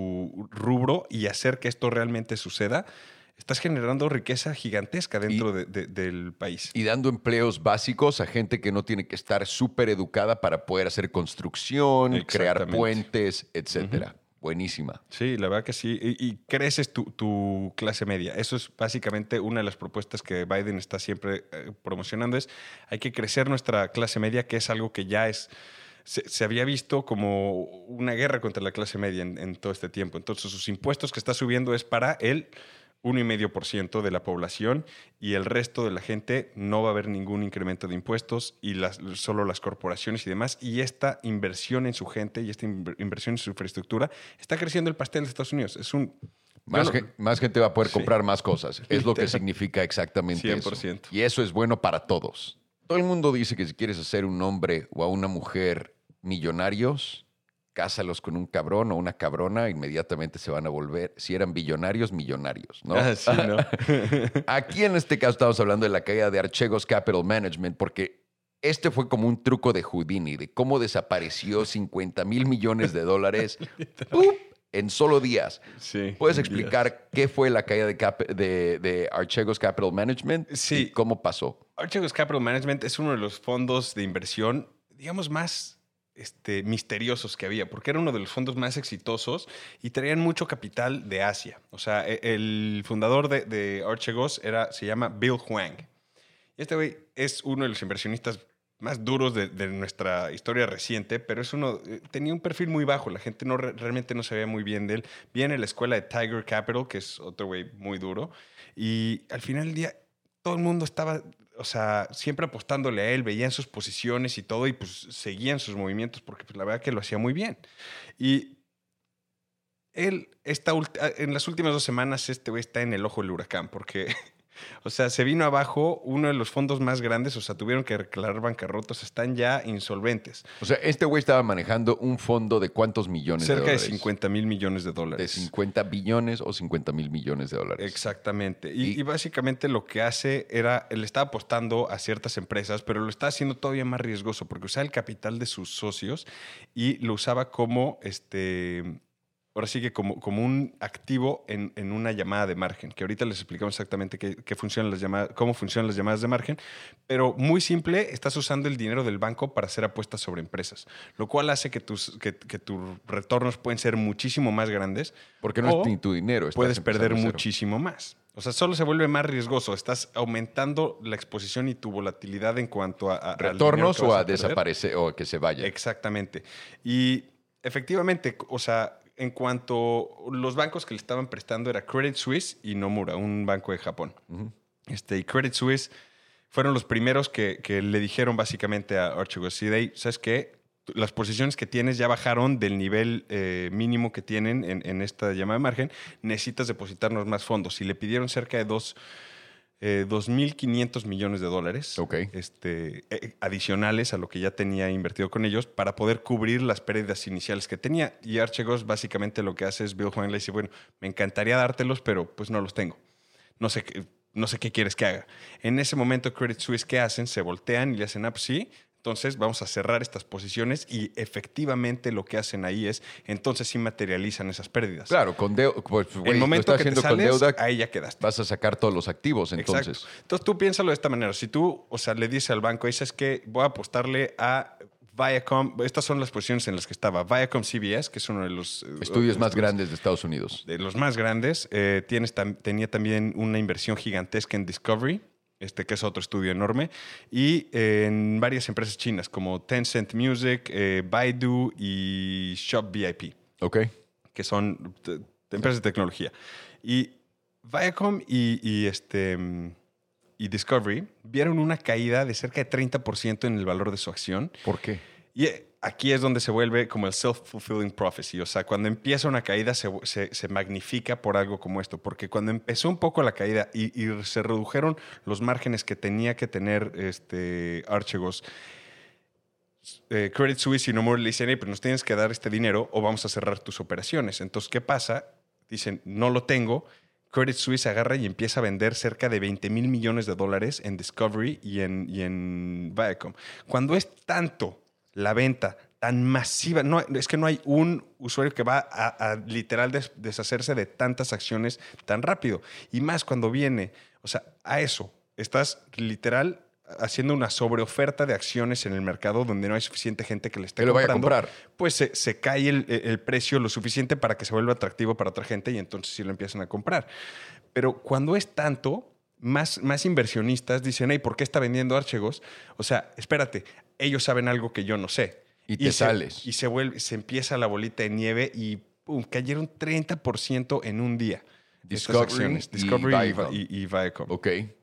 su rubro y hacer que esto realmente suceda? Estás generando riqueza gigantesca dentro de- de- del país. Y dando empleos básicos a gente que no tiene que estar súper educada para poder hacer construcción, crear Exactamente. puentes, etcétera. Buenísima. Sí, la verdad que sí. Y, y creces tu, tu clase media. Eso es básicamente una de las propuestas que Biden está siempre eh, promocionando. Es hay que crecer nuestra clase media, que es algo que ya es... se, se había visto como una guerra contra la clase media en, en todo este tiempo. Entonces, sus impuestos que está subiendo es para el uno coma cinco por ciento de la población y el resto de la gente no va a haber ningún incremento de impuestos y las, solo las corporaciones y demás. Y esta inversión en su gente y esta inversión en su infraestructura está creciendo el pastel de Estados Unidos. Es un... Más, no, gen- más gente va a poder sí. comprar más cosas. Es lo que significa exactamente cien por ciento. eso. Y eso es bueno para todos. Todo el mundo dice que si quieres hacer un hombre o a una mujer millonarios, cásalos con un cabrón o una cabrona, inmediatamente se van a volver, si eran billonarios, millonarios, ¿no? Ah, sí, ¿no? Aquí en este caso estamos hablando de la caída de Archegos Capital Management, porque este fue como un truco de Houdini, de cómo desapareció cincuenta mil millones de dólares ¡pup! En solo días. Sí, ¿Puedes en explicar días. qué fue la caída de, Cap- de, de Archegos Capital Management Sí. y cómo pasó? Archegos Capital Management es uno de los fondos de inversión, digamos, más este, misteriosos que había, porque era uno de los fondos más exitosos y traían mucho capital de Asia. O sea, e- el fundador de, de Archegos era, se llama Bill Huang. Y este güey es uno de los inversionistas más duros de, de nuestra historia reciente, pero es uno, eh, tenía un perfil muy bajo. La gente no re- realmente no sabía muy bien de él. Viene de la escuela de Tiger Capital, que es otro güey muy duro. Y al final del día, todo el mundo estaba, o sea, siempre apostándole a él, veían sus posiciones y todo, y pues seguían sus movimientos, porque pues, la verdad que lo hacía muy bien. Y él, esta ulti- en las últimas dos semanas, este güey está en el ojo del huracán, porque... O sea, se vino abajo uno de los fondos más grandes, o sea, tuvieron que declarar bancarrotos, están ya insolventes. O sea, este güey estaba manejando un fondo de cuántos millones de Cerca de dólares. cincuenta mil millones de De dólares. cincuenta billones o cincuenta mil millones de dólares. Exactamente. Y, Y- y básicamente lo que hace era, él estaba apostando a ciertas empresas, pero lo está haciendo todavía más riesgoso porque usaba el capital de sus socios y lo usaba como, este, ahora sí que como, como un activo en, en una llamada de margen, que ahorita les explicamos exactamente qué, qué funcionan las llamadas, cómo funcionan las llamadas de margen, pero muy simple, estás usando el dinero del banco para hacer apuestas sobre empresas, lo cual hace que tus, que, que tus retornos pueden ser muchísimo más grandes. Porque no o es ni tu dinero. estás puedes empezando perder de cero. muchísimo más. O sea, solo se vuelve más riesgoso. Estás aumentando la exposición y tu volatilidad en cuanto a, a- al dinero Retornos que o vas a perder. desaparecer o a que se vaya. Exactamente. Y efectivamente, o sea, en cuanto los bancos que le estaban prestando era Credit Suisse y Nomura, un banco de Japón. Ujú. Este, y Credit Suisse fueron los primeros que, que le dijeron básicamente a Archegos, "Hey, ¿sabes qué? Las posiciones que tienes ya bajaron del nivel eh, mínimo que tienen en, en esta llamada de margen. Necesitas depositarnos más fondos." Y le pidieron cerca de dos, eh, dos mil quinientos millones de dólares Ok. este, eh, adicionales a lo que ya tenía invertido con ellos para poder cubrir las pérdidas iniciales que tenía. Y Archegos básicamente lo que hace es, Bill Huang le dice, bueno, me encantaría dártelos, pero pues no los tengo. No sé qué, no sé qué quieres que haga. En ese momento Credit Suisse, ¿qué hacen? Se voltean y le hacen, ah, pues sí, entonces vamos a cerrar estas posiciones y efectivamente lo que hacen ahí es, entonces sí materializan esas pérdidas. Claro, con deuda. Pues, En güey, el lo momento está que te haciendo con sales, deuda, ahí ya quedaste. vas a sacar todos los activos, entonces. Exacto. Entonces tú piénsalo de esta manera. Si tú, o sea, le dices al banco, dices que voy a apostarle a Viacom, estas son las posiciones en las que estaba. Viacom C B S, que es uno de los... eh, Estudios más estudios grandes de Estados Unidos. de los más grandes. Eh, tienes tam- tenía también una inversión gigantesca en Discovery, este, que es otro estudio enorme, y eh, en varias empresas chinas como Tencent Music, eh, Baidu y Shop V I P, Ok. que son te- te- empresas de tecnología. Y Viacom y, y, este, mm, y Discovery vieron una caída de cerca de treinta por ciento en el valor de su acción. ¿Por qué? Y eh, aquí es donde se vuelve como el self-fulfilling prophecy. O sea, cuando empieza una caída se, se- se magnifica por algo como esto. Porque cuando empezó un poco la caída y, y se redujeron los márgenes que tenía que tener este Archegos, eh, Credit Suisse y Nomura le dicen, hey, pues nos tienes que dar este dinero o vamos a cerrar tus operaciones. Entonces, ¿qué pasa? Dicen, no lo tengo. Credit Suisse agarra y empieza a vender cerca de veinte mil millones de dólares en Discovery y en, y en Viacom. Cuando es tanto la venta tan masiva, no, es que no hay un usuario que va a, a literal des- deshacerse de tantas acciones tan rápido. Y más cuando viene, o sea, a eso, estás literal haciendo una sobreoferta de acciones en el mercado donde no hay suficiente gente que le esté Que lo vaya a comprando, comprar. pues se, se cae el, el precio lo suficiente para que se vuelva atractivo para otra gente y entonces sí lo empiezan a comprar. Pero cuando es tanto, más, más inversionistas dicen, hey, ¿por qué está vendiendo Archegos? O sea, espérate, ellos saben algo que yo no sé. Y te se, sales. Y se, vuelve, se empieza la bolita de nieve y pum, cayeron treinta por ciento en un día. Discovery, estas acciones. y Discovery y, Viacom. y, y Viacom. Ok.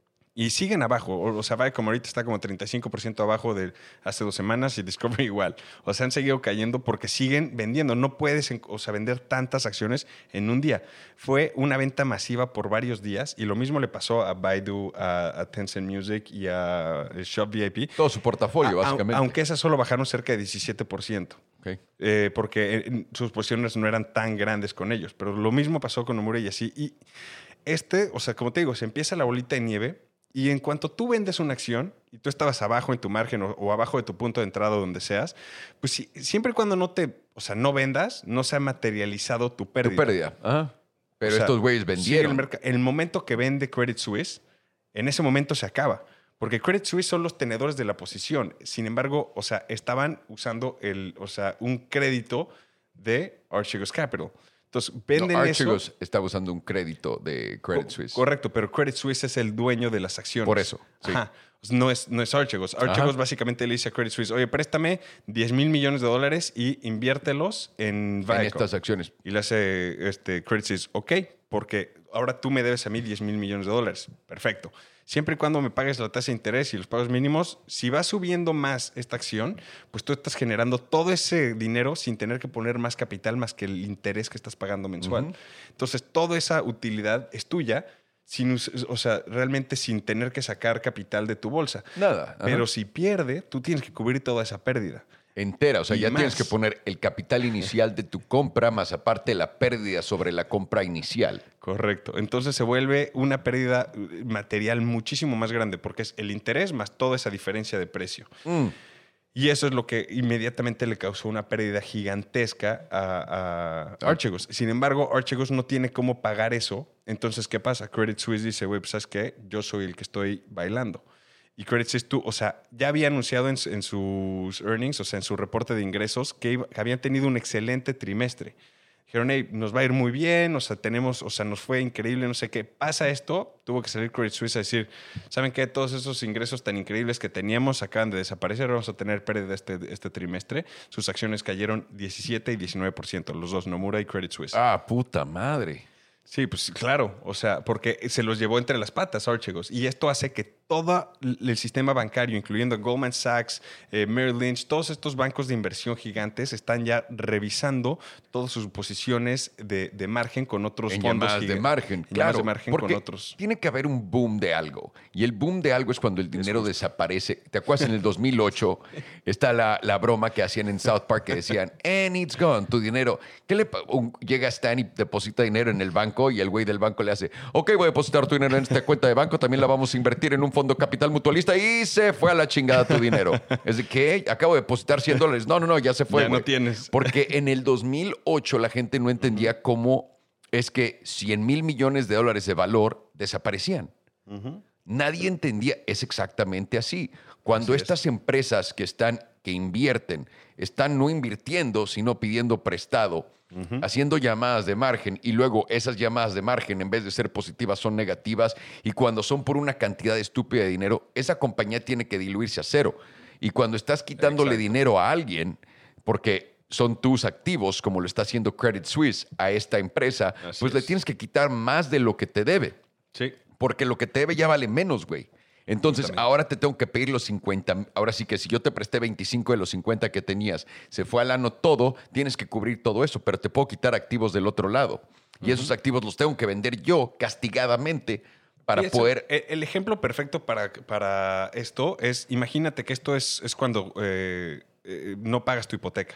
Y siguen abajo. O sea, Viacom ahorita está como treinta y cinco por ciento abajo de hace dos semanas y Discovery igual. O sea, han seguido cayendo porque siguen vendiendo. No puedes, o sea, vender tantas acciones en un día. Fue una venta masiva por varios días y lo mismo le pasó a Baidu, a, a Tencent Music y a Shop V I P. Todo su portafolio, a, básicamente. Aunque esas solo bajaron cerca de diecisiete por ciento. Okay. Eh, porque eh, sus posiciones no eran tan grandes con ellos. Pero lo mismo pasó con Nomura y así. Y este, o sea, como te digo, se empieza la bolita de nieve. Y en cuanto tú vendes una acción y tú estabas abajo en tu margen o, o abajo de tu punto de entrada donde seas, pues si, siempre y cuando no te, o sea, no vendas, no se ha materializado tu pérdida. Tu pérdida. Ajá. Pero O sea, estos güeyes vendieron. Sí, el, merc- el momento que vende Credit Suisse, en ese momento se acaba. Porque Credit Suisse son los tenedores de la posición. Sin embargo, o sea, estaban usando el, o sea, un crédito de Archegos Capital. Entonces, venden no, eso. Archegos estaba usando un crédito de Credit Suisse. Correcto, pero Credit Suisse es el dueño de las acciones. Por eso, sí. Ajá. No es, no es Archegos. Archegos Ajá. básicamente le dice a Credit Suisse, oye, préstame diez mil millones de dólares y inviértelos en Viacom. En estas acciones. Y le hace este, Credit Suisse, ok, porque ahora tú me debes a mí diez mil millones de dólares. Perfecto. Siempre y cuando me pagues la tasa de interés y los pagos mínimos, si va subiendo más esta acción, pues tú estás generando todo ese dinero sin tener que poner más capital más que el interés que estás pagando mensual. Uh-huh. Entonces, toda esa utilidad es tuya, sin, o sea, realmente sin tener que sacar capital de tu bolsa. Nada. Ajá. Pero si pierde, tú tienes que cubrir toda esa pérdida. Entera, o sea, y ya más. tienes que poner el capital inicial de tu compra más aparte la pérdida sobre la compra inicial. Correcto. Entonces se vuelve una pérdida material muchísimo más grande porque es el interés más toda esa diferencia de precio. Mm. Y eso es lo que inmediatamente le causó una pérdida gigantesca a, a Archegos. Sin embargo, Archegos no tiene cómo pagar eso. Entonces, ¿qué pasa? Credit Suisse dice, güey, pues, ¿sabes qué? Yo soy el que estoy bailando. Y Credit Suisse, tú, o sea, ya había anunciado en, en sus earnings, o sea, en su reporte de ingresos, que, iba, que habían tenido un excelente trimestre. Dijeron, hey, nos va a ir muy bien, o sea, tenemos, o sea, nos fue increíble, no sé qué. Pasa esto, tuvo que salir Credit Suisse a decir, ¿saben qué? Todos esos ingresos tan increíbles que teníamos acaban de desaparecer, vamos a tener pérdida este, este trimestre. Sus acciones cayeron diecisiete y diecinueve por ciento, los dos, Nomura y Credit Suisse. Ah, puta madre. Sí, pues claro, o sea, porque se los llevó entre las patas Archegos. Y esto hace que todo el sistema bancario, incluyendo Goldman Sachs, eh, Merrill Lynch, todos estos bancos de inversión gigantes están ya revisando todas sus posiciones de, de margen con otros en fondos. Llamadas de margen, en claro. de margen porque con otros. Tiene que haber un boom de algo. Y el boom de algo es cuando el dinero desaparece. ¿Te acuerdas en el dos mil ocho? Está la, la broma que hacían en South Park que decían, and it's gone, tu dinero. ¿Qué le un, llega Stan y deposita dinero en el banco y el güey del banco le hace, ok, voy a depositar tu dinero en esta cuenta de banco, también la vamos a invertir en un fondo capital mutualista y se fue a la chingada tu dinero. Es de que acabo de depositar cien dólares. No, no, no, ya se fue. Ya güey. no tienes. Porque en el dos mil ocho la gente no entendía uh-huh. cómo es que cien mil millones de dólares de valor desaparecían. Uh-huh. Nadie entendía. Es exactamente así. Cuando así estas es. empresas que están, que invierten, están no invirtiendo, sino pidiendo prestado, Uh-huh. haciendo llamadas de margen y luego esas llamadas de margen en vez de ser positivas son negativas y cuando son por una cantidad estúpida de dinero, esa compañía tiene que diluirse a cero. Y cuando estás quitándole Exacto. dinero a alguien, porque son tus activos, como lo está haciendo Credit Suisse a esta empresa, Así pues es. le tienes que quitar más de lo que te debe. Sí. Porque lo que te debe ya vale menos, güey. Entonces, ahora te tengo que pedir los cincuenta. Ahora sí que si yo te presté veinticinco de los cincuenta que tenías, se fue al ano todo, tienes que cubrir todo eso, pero te puedo quitar activos del otro lado. Y uh-huh. esos activos los tengo que vender yo castigadamente para eso, poder... El ejemplo perfecto para, para esto es, imagínate que esto es, es cuando eh, eh, no pagas tu hipoteca.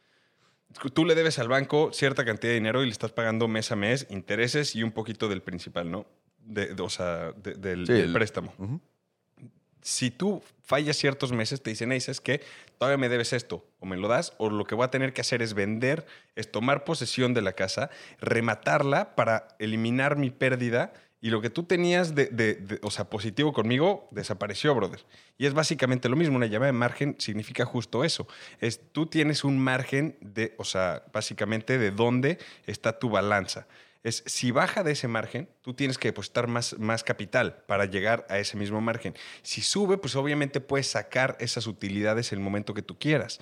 Tú le debes al banco cierta cantidad de dinero y le estás pagando mes a mes intereses y un poquito del principal, ¿no? De, de, o sea, de, del, sí, del el, préstamo. Uh-huh. Si tú fallas ciertos meses, te dicen, hey, ¿sabes qué? Todavía me debes esto, o me lo das, o lo que voy a tener que hacer es vender, es tomar posesión de la casa, rematarla para eliminar mi pérdida, y lo que tú tenías de, de, de, o sea, positivo conmigo, desapareció, brother. Y es básicamente lo mismo, una llamada de margen significa justo eso. Es, tú tienes un margen de, o sea, básicamente de dónde está tu balanza. Es, si baja de ese margen, tú tienes que depositar más, más capital para llegar a ese mismo margen. Si sube, pues obviamente puedes sacar esas utilidades en el momento que tú quieras.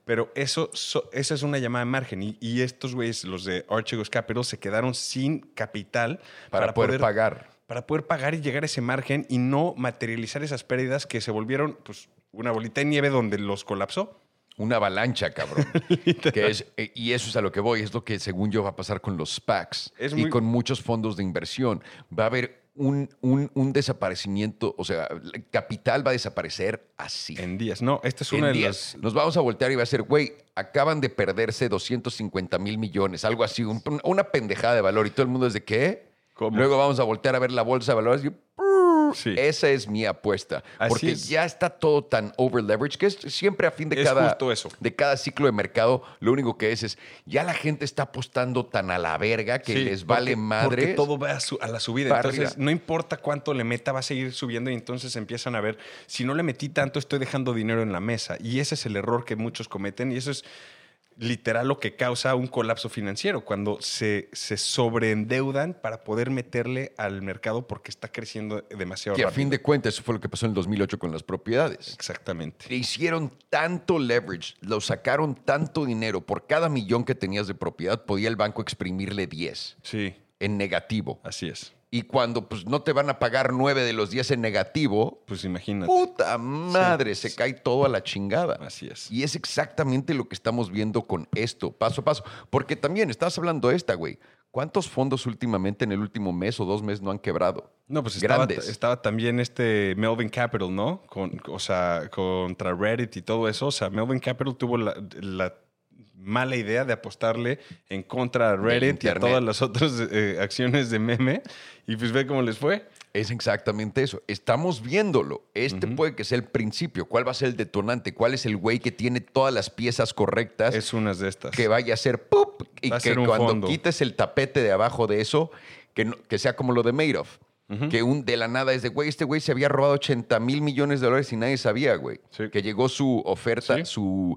Pero eso, so, esa es una llamada de margen. Y, y estos güeyes, los de Archegos Capital, se quedaron sin capital para, para poder, poder pagar. Para poder pagar y llegar a ese margen y no materializar esas pérdidas que se volvieron pues, una bolita de nieve donde los colapsó. Una avalancha, cabrón. que es, y eso es a lo que voy. Es lo que, según yo, va a pasar con los SPACs es y muy... con muchos fondos de inversión. Va a haber un, un, un desaparecimiento, o sea, el capital va a desaparecer así. En días. No, esta es una en de días. las... Nos vamos a voltear y va a ser, güey, acaban de perderse doscientos cincuenta mil millones, algo así, un, una pendejada de valor. Y todo el mundo es de, ¿qué? ¿Cómo? Luego vamos a voltear a ver la bolsa de valores y... Sí. Esa es mi apuesta. Así porque es. ya está todo tan over leverage que es siempre a fin de es cada, justo eso. de cada ciclo de mercado, lo único que es es ya la gente está apostando tan a la verga que sí, les vale porque, madre. Porque todo va a, su, a la subida. Entonces, arriba. No importa cuánto le meta, va a seguir subiendo y entonces empiezan a ver, si no le metí tanto, estoy dejando dinero en la mesa. Y ese es el error que muchos cometen y eso es literal lo que causa un colapso financiero, cuando se, se sobreendeudan para poder meterle al mercado porque está creciendo demasiado que rápido. A fin de cuentas, eso fue lo que pasó en el dos mil ocho con las propiedades. Exactamente. Le hicieron tanto leverage, lo sacaron tanto dinero. Por cada millón que tenías de propiedad, podía el banco exprimirle diez. Sí. En negativo. Así es. Y cuando pues, no te van a pagar nueve de los diez en negativo, pues imagínate. Puta madre, sí. se cae todo a la chingada. Así es. Y es exactamente lo que estamos viendo con esto, paso a paso. Porque también, estás hablando de esta, güey. ¿Cuántos fondos últimamente en el último mes o dos meses no han quebrado? No, pues estaba, estaba también este Melvin Capital, ¿no? Con, o sea, contra Reddit y todo eso. O sea, Melvin Capital tuvo la... la mala idea de apostarle en contra a Reddit y a todas las otras eh, acciones de meme. Y pues ve cómo les fue. Es exactamente eso. Estamos viéndolo. Este uh-huh. puede que sea el principio. ¿Cuál va a ser el detonante? ¿Cuál es el güey que tiene todas las piezas correctas? Es una de estas. Que vaya a ser ¡pup! Y va que cuando fondo. quites el tapete de abajo de eso, que, no, que sea como lo de Madoff. Uh-huh. Que un, de la nada es de, güey, este güey se había robado ochenta mil millones de dólares y nadie sabía, güey. Sí. Que llegó su oferta, ¿sí? su...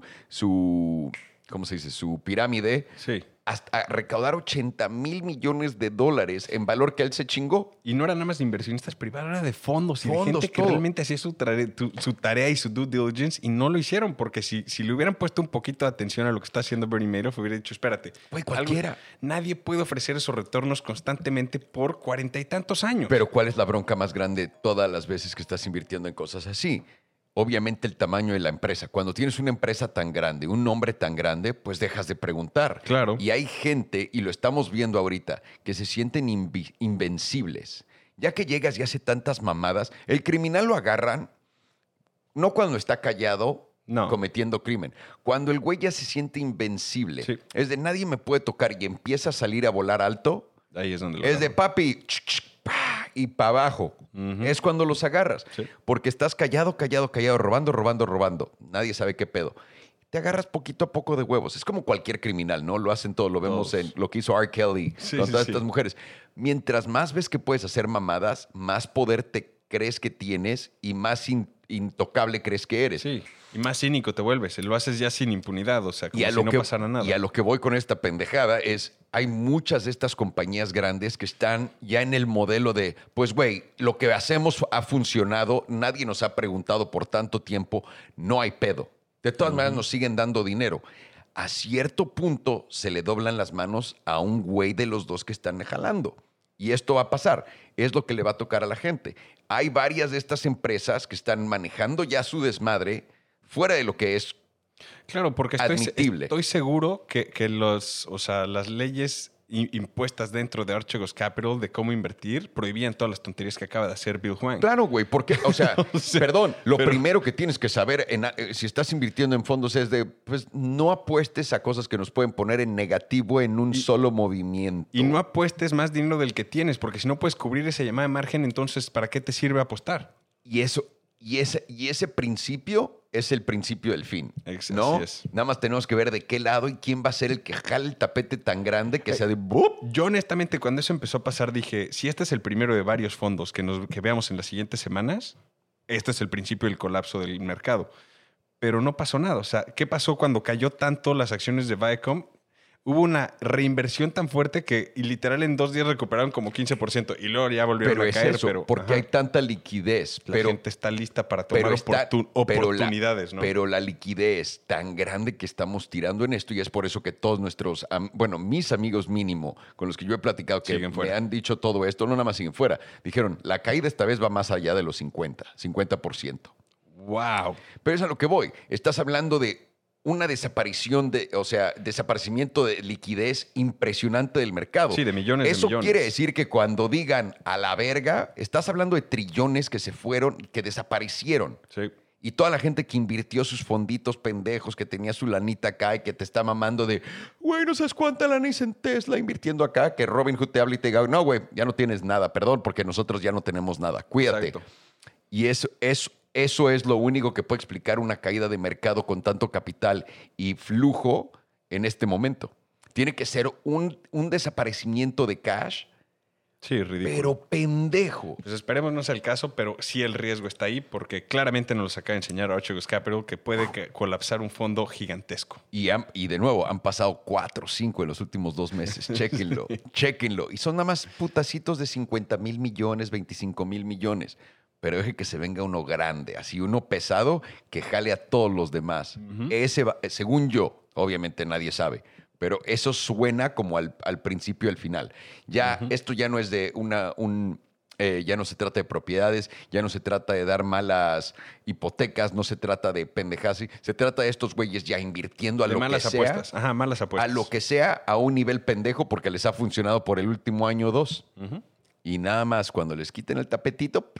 su ¿cómo se dice? Su pirámide, sí. hasta recaudar ochenta mil millones de dólares en valor que él se chingó. Y no era nada más de inversionistas privados, era de fondos y fondos, de gente que todo. realmente hacía su tarea, tu, su tarea y su due diligence y no lo hicieron porque si, si le hubieran puesto un poquito de atención a lo que está haciendo Bernie Madoff, hubiera dicho, espérate. Güey, cualquiera. Algo, nadie puede ofrecer esos retornos constantemente por cuarenta y tantos años. Pero ¿cuál es la bronca más grande todas las veces que estás invirtiendo en cosas así? Obviamente el tamaño de la empresa. Cuando tienes una empresa tan grande, un nombre tan grande, pues dejas de preguntar. Claro. Y hay gente, y lo estamos viendo ahorita, que se sienten invi- invencibles. Ya que llegas y hace tantas mamadas, el criminal lo agarran, no cuando está callado, no. cometiendo crimen. Cuando el güey ya se siente invencible, sí. es de nadie me puede tocar y empieza a salir a volar alto, ahí es donde lo es agarran. de papi, ch, ch, pa, y para abajo. Uh-huh. Es cuando los agarras. Sí. Porque estás callado, callado, callado, robando, robando, robando. Nadie sabe qué pedo. Te agarras poquito a poco de huevos. Es como cualquier criminal, ¿no? Lo hacen todo. Lo vemos Todos. en lo que hizo R. Kelly sí, con sí, todas sí. estas mujeres. Mientras más ves que puedes hacer mamadas, más poder te crees que tienes y más in- intocable crees que eres. Sí. Y más cínico te vuelves. Lo haces ya sin impunidad. O sea, como si no que, pasara nada. Y a lo que voy con esta pendejada es, hay muchas de estas compañías grandes que están ya en el modelo de, pues, güey, lo que hacemos ha funcionado, nadie nos ha preguntado por tanto tiempo, no hay pedo. De todas uh-huh. maneras nos siguen dando dinero. A cierto punto se le doblan las manos a un güey de los dos que están jalando. Y esto va a pasar. Es lo que le va a tocar a la gente. Hay varias de estas empresas que están manejando ya su desmadre fuera de lo que es claro, porque estoy, admitible. estoy seguro que, que los, o sea, las leyes impuestas dentro de Archegos Capital de cómo invertir prohibían todas las tonterías que acaba de hacer Bill Hwang. Claro, güey, porque, o sea, o sea perdón, lo pero... primero que tienes que saber en, eh, si estás invirtiendo en fondos es de, pues, no apuestes a cosas que nos pueden poner en negativo en un y, solo movimiento. Y no apuestes más dinero del que tienes, porque si no puedes cubrir esa llamada de margen, entonces, ¿para qué te sirve apostar? Y eso, y ese, y ese principio es el principio del fin, ¿no? Es. Nada más tenemos que ver de qué lado y quién va a ser el que jale el tapete tan grande que sea de... ¡bup! Yo honestamente cuando eso empezó a pasar dije, si este es el primero de varios fondos que, nos, que veamos en las siguientes semanas, este es el principio del colapso del mercado. Pero no pasó nada. O sea, ¿qué pasó cuando cayó tanto las acciones de Viacom? hubo una reinversión tan fuerte que y literal en dos días recuperaron como quince por ciento y luego ya volvieron Pero a es caer. eso, pero porque ajá, hay tanta liquidez. la pero, gente está lista para tomar pero está- oportun- pero la- oportunidades, ¿no? Pero la liquidez tan grande que estamos tirando en esto, y es por eso que todos nuestros, am- bueno, mis amigos mínimo, con los que yo he platicado, que Siguen me fuera. han dicho todo esto, no nada más siguen fuera. Dijeron, la caída esta vez va más allá de los cincuenta, cincuenta por ciento. ¡Wow! Pero es a lo que voy. Estás hablando de una desaparición de, o sea, desaparecimiento de liquidez impresionante del mercado. Sí, de millones de Eso millones. quiere decir que cuando digan a la verga, estás hablando de trillones que se fueron, que desaparecieron. Sí. Y toda la gente que invirtió sus fonditos pendejos, que tenía su lanita acá y que te está mamando de, güey, no sabes cuánta lana hice en Tesla invirtiendo acá, que Robinhood te habla y te diga, no, güey, ya no tienes nada, perdón, porque nosotros ya no tenemos nada, cuídate. Exacto. Y eso, eso, eso es lo único que puede explicar una caída de mercado con tanto capital y flujo en este momento. Tiene que ser un, un desaparecimiento de cash, Sí, ridículo. pero pendejo. Pues esperemos no sea el caso, pero sí el riesgo está ahí porque claramente nos lo acaba de enseñar Archegos Capital que puede que- colapsar un fondo gigantesco. Y, han- y de nuevo, han pasado cuatro o cinco en los últimos dos meses. Chéquenlo, chéquenlo. Y son nada más putacitos de cincuenta mil millones, veinticinco mil millones. Pero deje que se venga uno grande, así uno pesado que jale a todos los demás. Ese va- según yo, obviamente nadie sabe, pero eso suena como al, al principio y al final. Ya, esto ya no es de una, un, eh, ya no se trata de propiedades, ya no se trata de dar malas hipotecas, no se trata de pendejas, se trata de estos güeyes ya invirtiendo a De lo malas que sea. apuestas. Ajá, malas A apuestas. lo que sea, a un nivel pendejo porque les ha funcionado por el último año o dos. Y nada más cuando les quiten el tapetito,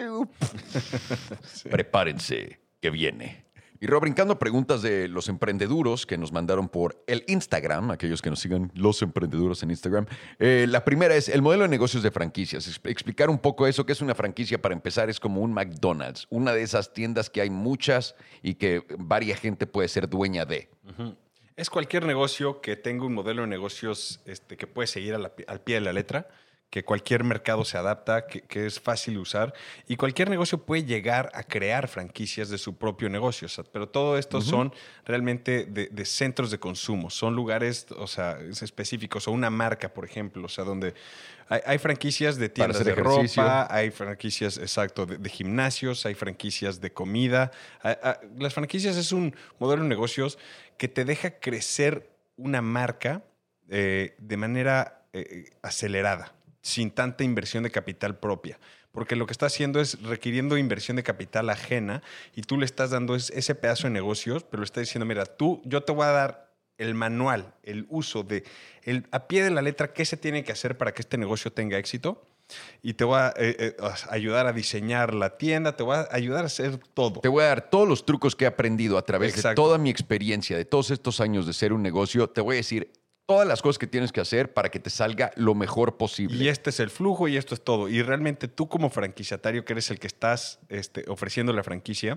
prepárense, que viene. Y Rob, brincando preguntas de los emprendeduros que nos mandaron por el Instagram, aquellos que nos sigan los emprendeduros en Instagram. Eh, la primera es el modelo de negocios de franquicias. Expl- Explicar un poco eso, que es una franquicia para empezar, es como un McDonald's, una de esas tiendas que hay muchas y que varia gente puede ser dueña de. Es cualquier negocio que tenga un modelo de negocios este, que puede seguir a la pi- al pie de la letra, que cualquier mercado se adapta, que, que es fácil de usar y cualquier negocio puede llegar a crear franquicias de su propio negocio. O sea, pero todo esto son realmente de, de centros de consumo, son lugares, o sea, es específicos o una marca, por ejemplo, o sea, donde hay, hay franquicias de tiendas hacer de ejercicio. ropa, hay franquicias, exacto, de, de gimnasios, hay franquicias de comida. Ah, ah, Las franquicias es un modelo de negocios que te deja crecer una marca eh, de manera eh, acelerada, sin tanta inversión de capital propia. Porque lo que está haciendo es requiriendo inversión de capital ajena y tú le estás dando es- ese pedazo de negocios, pero le estás diciendo, mira, tú, yo te voy a dar el manual, el uso de, el, a pie de la letra, qué se tiene que hacer para que este negocio tenga éxito. Y te voy a eh, eh, a ayudar a diseñar la tienda, te voy a ayudar a hacer todo. Te voy a dar todos los trucos que he aprendido a través de Exacto. toda mi experiencia, de todos estos años de ser un negocio. Te voy a decir todas las cosas que tienes que hacer para que te salga lo mejor posible. Y este es el flujo y esto es todo. Y realmente tú como franquiciatario, que eres el que estás este, ofreciendo la franquicia,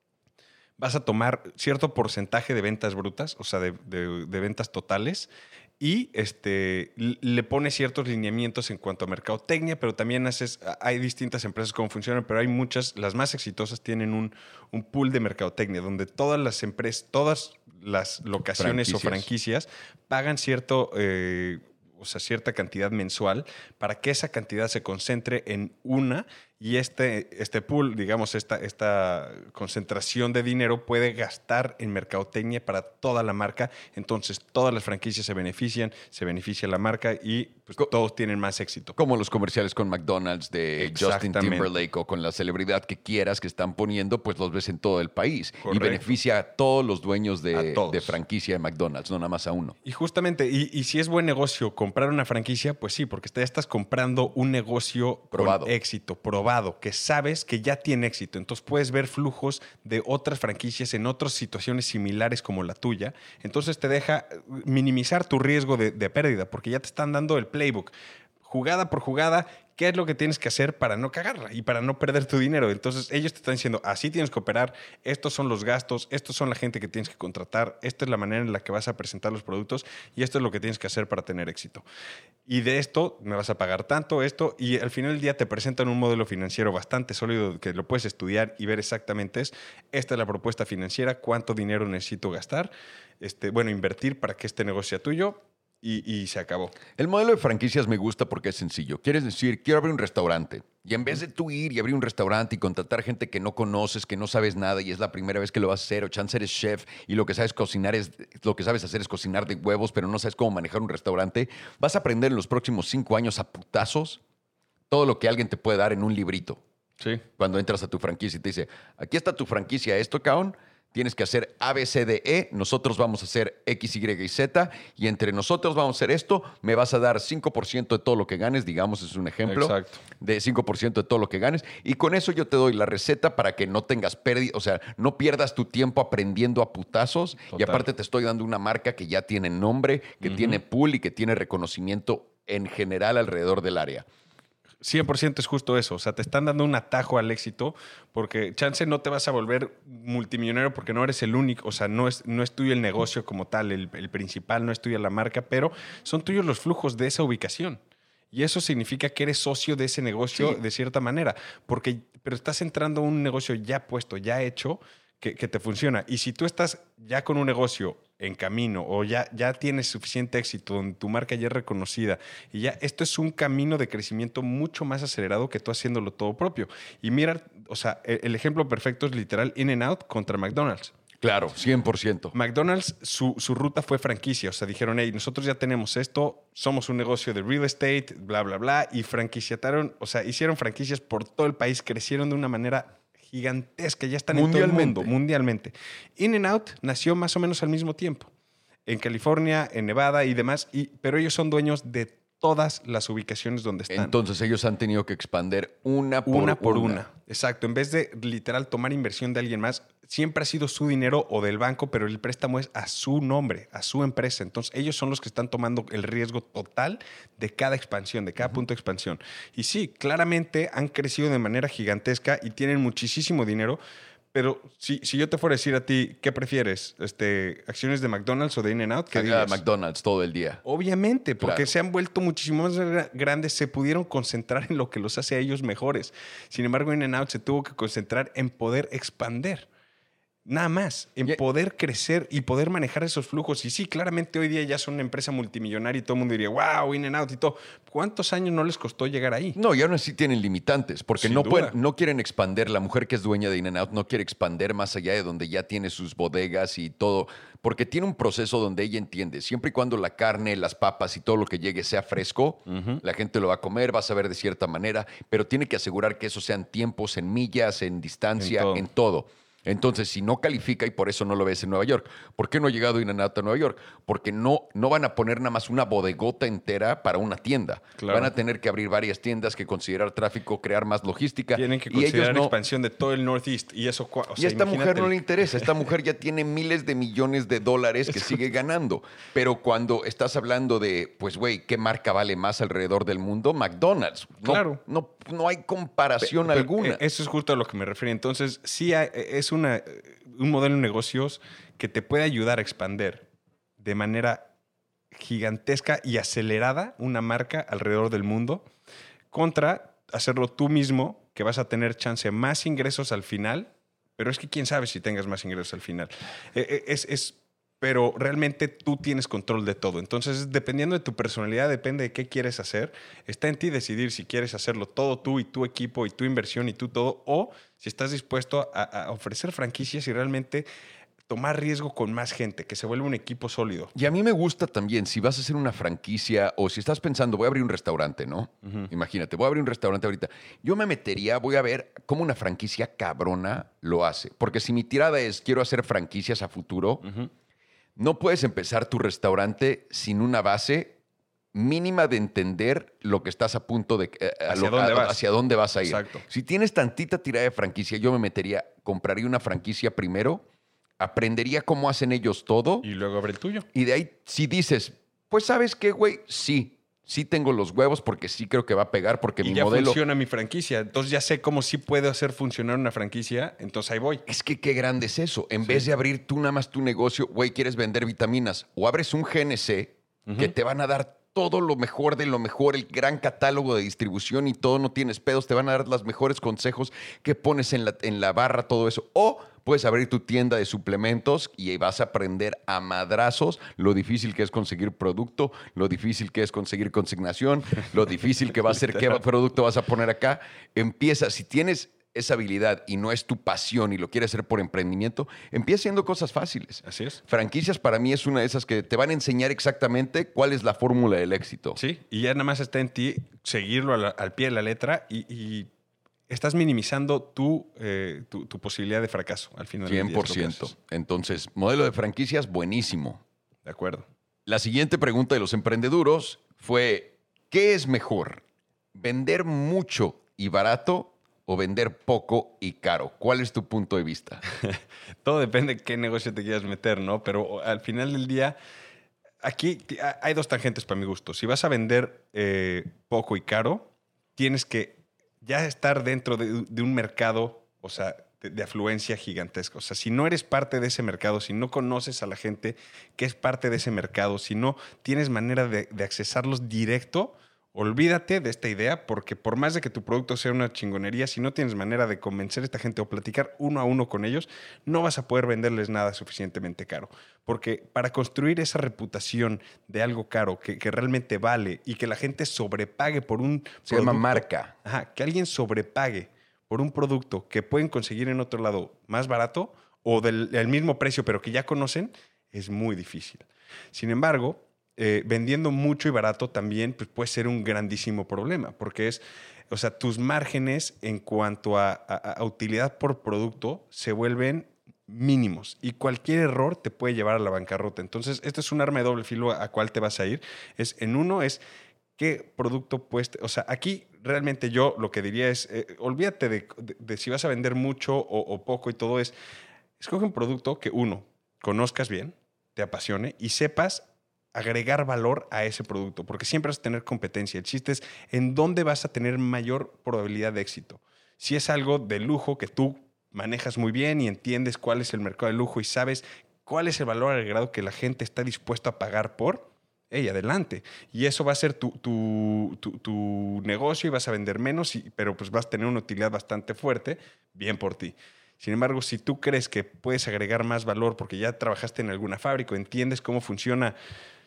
vas a tomar cierto porcentaje de ventas brutas, o sea, de, de- de ventas totales, y este, l- le pones ciertos lineamientos en cuanto a mercadotecnia, pero también haces, hay distintas empresas cómo funcionan, pero hay muchas, las más exitosas tienen un, un pool de mercadotecnia, donde todas las empresas, todas las locaciones o Franquicias. franquicias pagan cierto... eh, o sea, cierta cantidad mensual para que esa cantidad se concentre en una y este, este pool, digamos, esta, esta concentración de dinero puede gastar en mercadotecnia para toda la marca. Entonces, todas las franquicias se benefician, se beneficia la marca y pues, todos tienen más éxito. Como los comerciales con McDonald's de Justin Exactamente. Timberlake o con la celebridad que quieras que están poniendo, pues los ves en todo el país. Y Correcto. beneficia a todos los dueños de, A todos. de franquicia de McDonald's, no nada más a uno. Y justamente, y, y si es buen negocio comprar una franquicia, pues sí, porque ya estás comprando un negocio Probado. con éxito, probado, que sabes que ya tiene éxito. Entonces puedes ver flujos de otras franquicias en otras situaciones similares como la tuya. Entonces te deja minimizar tu riesgo de, de pérdida, porque ya te están dando el playbook. Jugada por jugada, ¿qué es lo que tienes que hacer para no cagarla y para no perder tu dinero? Entonces ellos te están diciendo, así tienes que operar, estos son los gastos, estos son la gente que tienes que contratar, esta es la manera en la que vas a presentar los productos y esto es lo que tienes que hacer para tener éxito. Y de esto me vas a pagar tanto, esto, y al final del día te presentan un modelo financiero bastante sólido que lo puedes estudiar y ver exactamente es, esta es la propuesta financiera, cuánto dinero necesito gastar, este, bueno, invertir para que este negocio sea tuyo. y, y se acabó. El modelo de franquicias me gusta porque es sencillo. Quieres decir, quiero abrir un restaurante. Y en vez de tú ir y abrir un restaurante y contratar gente que no conoces, que no sabes nada y es la primera vez que lo vas a hacer, o chance eres chef y lo que sabes cocinar es, lo que sabes hacer es cocinar de huevos, pero no sabes cómo manejar un restaurante, vas a aprender en los próximos cinco años a putazos todo lo que alguien te puede dar en un librito. Sí. Cuando entras a tu franquicia y te dice, aquí está tu franquicia, esto, cabrón. Tienes que hacer A, B, C, D, E. Nosotros vamos a hacer X, Y y Z. Y entre nosotros vamos a hacer esto. Me vas a dar cinco por ciento de todo lo que ganes. Digamos, es un ejemplo. Exacto. De cinco por ciento de todo lo que ganes. Y con eso yo te doy la receta para que no tengas pérdida. O sea, no pierdas tu tiempo aprendiendo a putazos. Total. Y aparte te estoy dando una marca que ya tiene nombre, que uh-huh. tiene pool y que tiene reconocimiento en general alrededor del área. cien por ciento es justo eso. O sea, te están dando un atajo al éxito porque chance no te vas a volver multimillonario porque no eres el único. O sea, no es, no es tuyo el negocio como tal, el, el principal, no es tuya la marca, pero son tuyos los flujos de esa ubicación. Y eso significa que eres socio de ese negocio sí. de cierta manera. Porque, pero estás entrando a un negocio ya puesto, ya hecho, que, que te funciona. Y si tú estás ya con un negocio en camino o ya, ya tienes suficiente éxito, donde tu marca ya es reconocida y ya esto es un camino de crecimiento mucho más acelerado que tú haciéndolo todo propio. Y mira, o sea, el, el ejemplo perfecto es literal In-N-Out contra McDonald's. Claro, cien por ciento. McDonald's, su, su ruta fue franquicia. O sea, dijeron, hey, nosotros ya tenemos esto, somos un negocio de real estate, bla, bla, bla. Y franquiciataron, o sea, hicieron franquicias por todo el país, crecieron de una manera gigantesca, ya están en todo el mundo, mundialmente. In-N-Out nació más o menos al mismo tiempo, en California, en Nevada y demás, y, pero ellos son dueños de todas las ubicaciones donde están. Entonces ellos han tenido que expander una por una. Una por una. una. Exacto. En vez de literal tomar inversión de alguien más, siempre ha sido su dinero o del banco, pero el préstamo es a su nombre, a su empresa. Entonces ellos son los que están tomando el riesgo total de cada expansión, de cada uh-huh. punto de expansión. Y sí, claramente han crecido de manera gigantesca y tienen muchísimo dinero. Pero si, si yo te fuera a decir a ti, ¿qué prefieres? Este, ¿acciones de McDonald's o de In-N-Out? ¿Qué dirías? McDonald's todo el día. Obviamente, porque claro. se han vuelto muchísimo más grandes, se pudieron concentrar en lo que los hace a ellos mejores. Sin embargo, In-N-Out se tuvo que concentrar en poder expander. Nada más, en yeah. poder crecer y poder manejar esos flujos. Y sí, claramente hoy día ya son una empresa multimillonaria y todo el mundo diría, wow, In-N-Out y todo. ¿Cuántos años no les costó llegar ahí? No, y aún así tienen limitantes, porque no, pueden, no quieren expander. La mujer que es dueña de In-N-Out no quiere expander más allá de donde ya tiene sus bodegas y todo, porque tiene un proceso donde ella entiende, siempre y cuando la carne, las papas y todo lo que llegue sea fresco, uh-huh. la gente lo va a comer, va a saber de cierta manera, pero tiene que asegurar que eso sean tiempos, en millas, en distancia, en todo. En todo. Entonces, si no califica, y por eso no lo ves en Nueva York. ¿Por qué no ha llegado In-N-Out a Nueva York? Porque no, no van a poner nada más una bodegota entera para una tienda. Claro. Van a tener que abrir varias tiendas, que considerar tráfico, crear más logística. Tienen que considerar no... expansión de todo el Northeast. Y eso, o y sea, a esta mujer no le interesa. Esta mujer ya tiene miles de millones de dólares que sigue ganando. Pero cuando estás hablando de, pues, güey, ¿qué marca vale más alrededor del mundo? McDonald's. No, claro. No, no hay comparación pero, alguna. Pero eso es justo a lo que me refiero. Entonces, sí hay, es una, un modelo de negocios que te puede ayudar a expandir de manera gigantesca y acelerada una marca alrededor del mundo contra hacerlo tú mismo, que vas a tener chance más ingresos al final, pero es que quién sabe si tengas más ingresos al final. Es, es, pero realmente tú tienes control de todo. Entonces, dependiendo de tu personalidad, depende de qué quieres hacer. Está en ti decidir si quieres hacerlo todo tú y tu equipo y tu inversión y tú todo, o si estás dispuesto a, a ofrecer franquicias y realmente tomar riesgo con más gente, que se vuelva un equipo sólido. Y a mí me gusta también, si vas a hacer una franquicia o si estás pensando, voy a abrir un restaurante, ¿no? Uh-huh. Imagínate, voy a abrir un restaurante ahorita. Yo me metería, voy a ver cómo una franquicia cabrona lo hace. Porque si mi tirada es, quiero hacer franquicias a futuro, uh-huh. no puedes empezar tu restaurante sin una base mínima de entender lo que estás a punto de... Eh, ¿Hacia, lo, dónde a, vas? hacia dónde vas a ir. Exacto. Si tienes tantita tirada de franquicia, yo me metería, compraría una franquicia primero, aprendería cómo hacen ellos todo. Y luego abre el tuyo. Y de ahí, si dices, pues, ¿sabes qué, güey? Sí, sí tengo los huevos porque sí creo que va a pegar porque y mi ya modelo... funciona mi franquicia. Entonces ya sé cómo sí puedo hacer funcionar una franquicia. Entonces ahí voy. Es que qué grande es eso. En sí. vez de abrir tú nada más tu negocio, güey, quieres vender vitaminas o abres un G N C uh-huh. que te van a dar todo lo mejor de lo mejor, el gran catálogo de distribución y todo, no tienes pedos, te van a dar los mejores consejos que pones en la, en la barra, todo eso. O puedes abrir tu tienda de suplementos y vas a aprender a madrazos lo difícil que es conseguir producto, lo difícil que es conseguir consignación, lo difícil que va a ser qué producto vas a poner acá. Empieza, si tienes esa habilidad y no es tu pasión y lo quieres hacer por emprendimiento, empieza haciendo cosas fáciles. Así es. Franquicias para mí es una de esas que te van a enseñar exactamente cuál es la fórmula del éxito. Sí, y ya nada más está en ti seguirlo al, al pie de la letra y, y estás minimizando tu, eh, tu, tu posibilidad de fracaso al final del día. cien por ciento. Entonces, modelo de franquicias, buenísimo. De acuerdo. La siguiente pregunta de los emprendeduros fue, ¿qué es mejor? ¿Vender mucho y barato o vender poco y caro? ¿Cuál es tu punto de vista? Todo depende de qué negocio te quieras meter, ¿no? Pero al final del día, aquí hay dos tangentes para mi gusto. Si vas a vender eh, poco y caro, tienes que ya estar dentro de, de un mercado, o sea, de, de afluencia gigantesca. O sea, si no eres parte de ese mercado, si no conoces a la gente que es parte de ese mercado, si no tienes manera de, de accesarlos directo, olvídate de esta idea, porque por más de que tu producto sea una chingonería, si no tienes manera de convencer a esta gente o platicar uno a uno con ellos, no vas a poder venderles nada suficientemente caro. Porque para construir esa reputación de algo caro que, que realmente vale y que la gente sobrepague por un Se llama marca. Ajá, que alguien sobrepague por un producto que pueden conseguir en otro lado más barato o del, del mismo precio, pero que ya conocen, es muy difícil. Sin embargo, Eh, vendiendo mucho y barato también pues, puede ser un grandísimo problema, porque es, o sea, tus márgenes en cuanto a, a, a utilidad por producto se vuelven mínimos y cualquier error te puede llevar a la bancarrota. Entonces, este es un arma de doble filo a, a cuál te vas a ir. Es, en uno es qué producto puedes, o sea, aquí realmente yo lo que diría es, eh, olvídate de, de, de si vas a vender mucho o, o poco y todo es, escoge un producto que uno, conozcas bien, te apasione y sepas agregar valor a ese producto, porque siempre vas a tener competencia. El chiste es en dónde vas a tener mayor probabilidad de éxito. Si es algo de lujo que tú manejas muy bien y entiendes cuál es el mercado de lujo y sabes cuál es el valor agregado que la gente está dispuesta a pagar por, hey, adelante. Y eso va a ser tu, tu, tu, tu negocio y vas a vender menos, y, pero pues vas a tener una utilidad bastante fuerte, bien por ti. Sin embargo, si tú crees que puedes agregar más valor porque ya trabajaste en alguna fábrica o entiendes cómo funciona,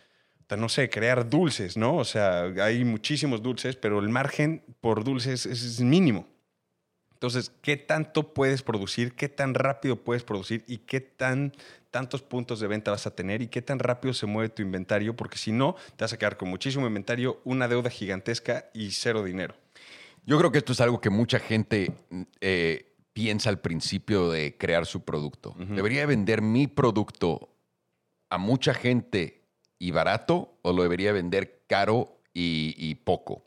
no sé, crear dulces, ¿no? O sea, hay muchísimos dulces, pero el margen por dulces es, es mínimo. Entonces, ¿qué tanto puedes producir? ¿Qué tan rápido puedes producir? ¿Y qué tan, tantos puntos de venta vas a tener? ¿Y qué tan rápido se mueve tu inventario? Porque si no, te vas a quedar con muchísimo inventario, una deuda gigantesca y cero dinero. Yo creo que esto es algo que mucha gente eh, piensa al principio de crear su producto. Uh-huh. ¿Debería vender mi producto a mucha gente y barato o lo debería vender caro y, y poco?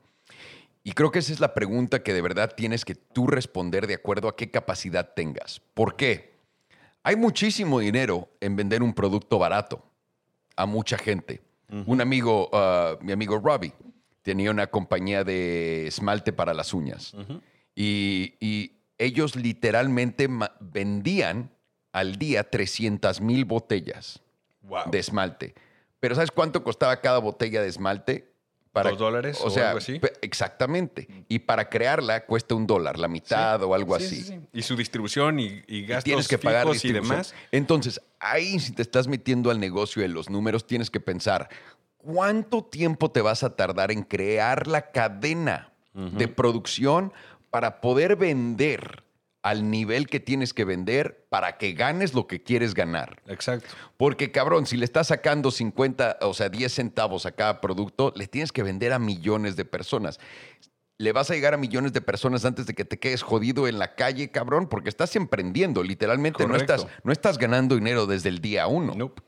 Y creo que esa es la pregunta que de verdad tienes que tú responder de acuerdo a qué capacidad tengas. ¿Por qué? Hay muchísimo dinero en vender un producto barato a mucha gente. Uh-huh. Un amigo, uh, mi amigo Robbie, tenía una compañía de esmalte para las uñas. Uh-huh. Y, y ellos literalmente vendían al día trescientas mil botellas wow. de esmalte. Pero ¿sabes cuánto costaba cada botella de esmalte? Para, ¿Dos dólares o, o sea, algo así? Exactamente. Y para crearla cuesta un dólar, la mitad sí, o algo sí, así. Sí, sí. Y su distribución y, y gastos y tienes que pagar fijos y demás. Entonces, ahí si te estás metiendo al negocio de los números, tienes que pensar, ¿cuánto tiempo te vas a tardar en crear la cadena uh-huh. de producción para poder vender al nivel que tienes que vender para que ganes lo que quieres ganar? Exacto. Porque, cabrón, si le estás sacando cincuenta, o sea, diez centavos a cada producto, le tienes que vender a millones de personas. Le vas a llegar a millones de personas antes de que te quedes jodido en la calle, cabrón, porque estás emprendiendo, literalmente. No estás, no estás ganando dinero desde el día uno. Nope.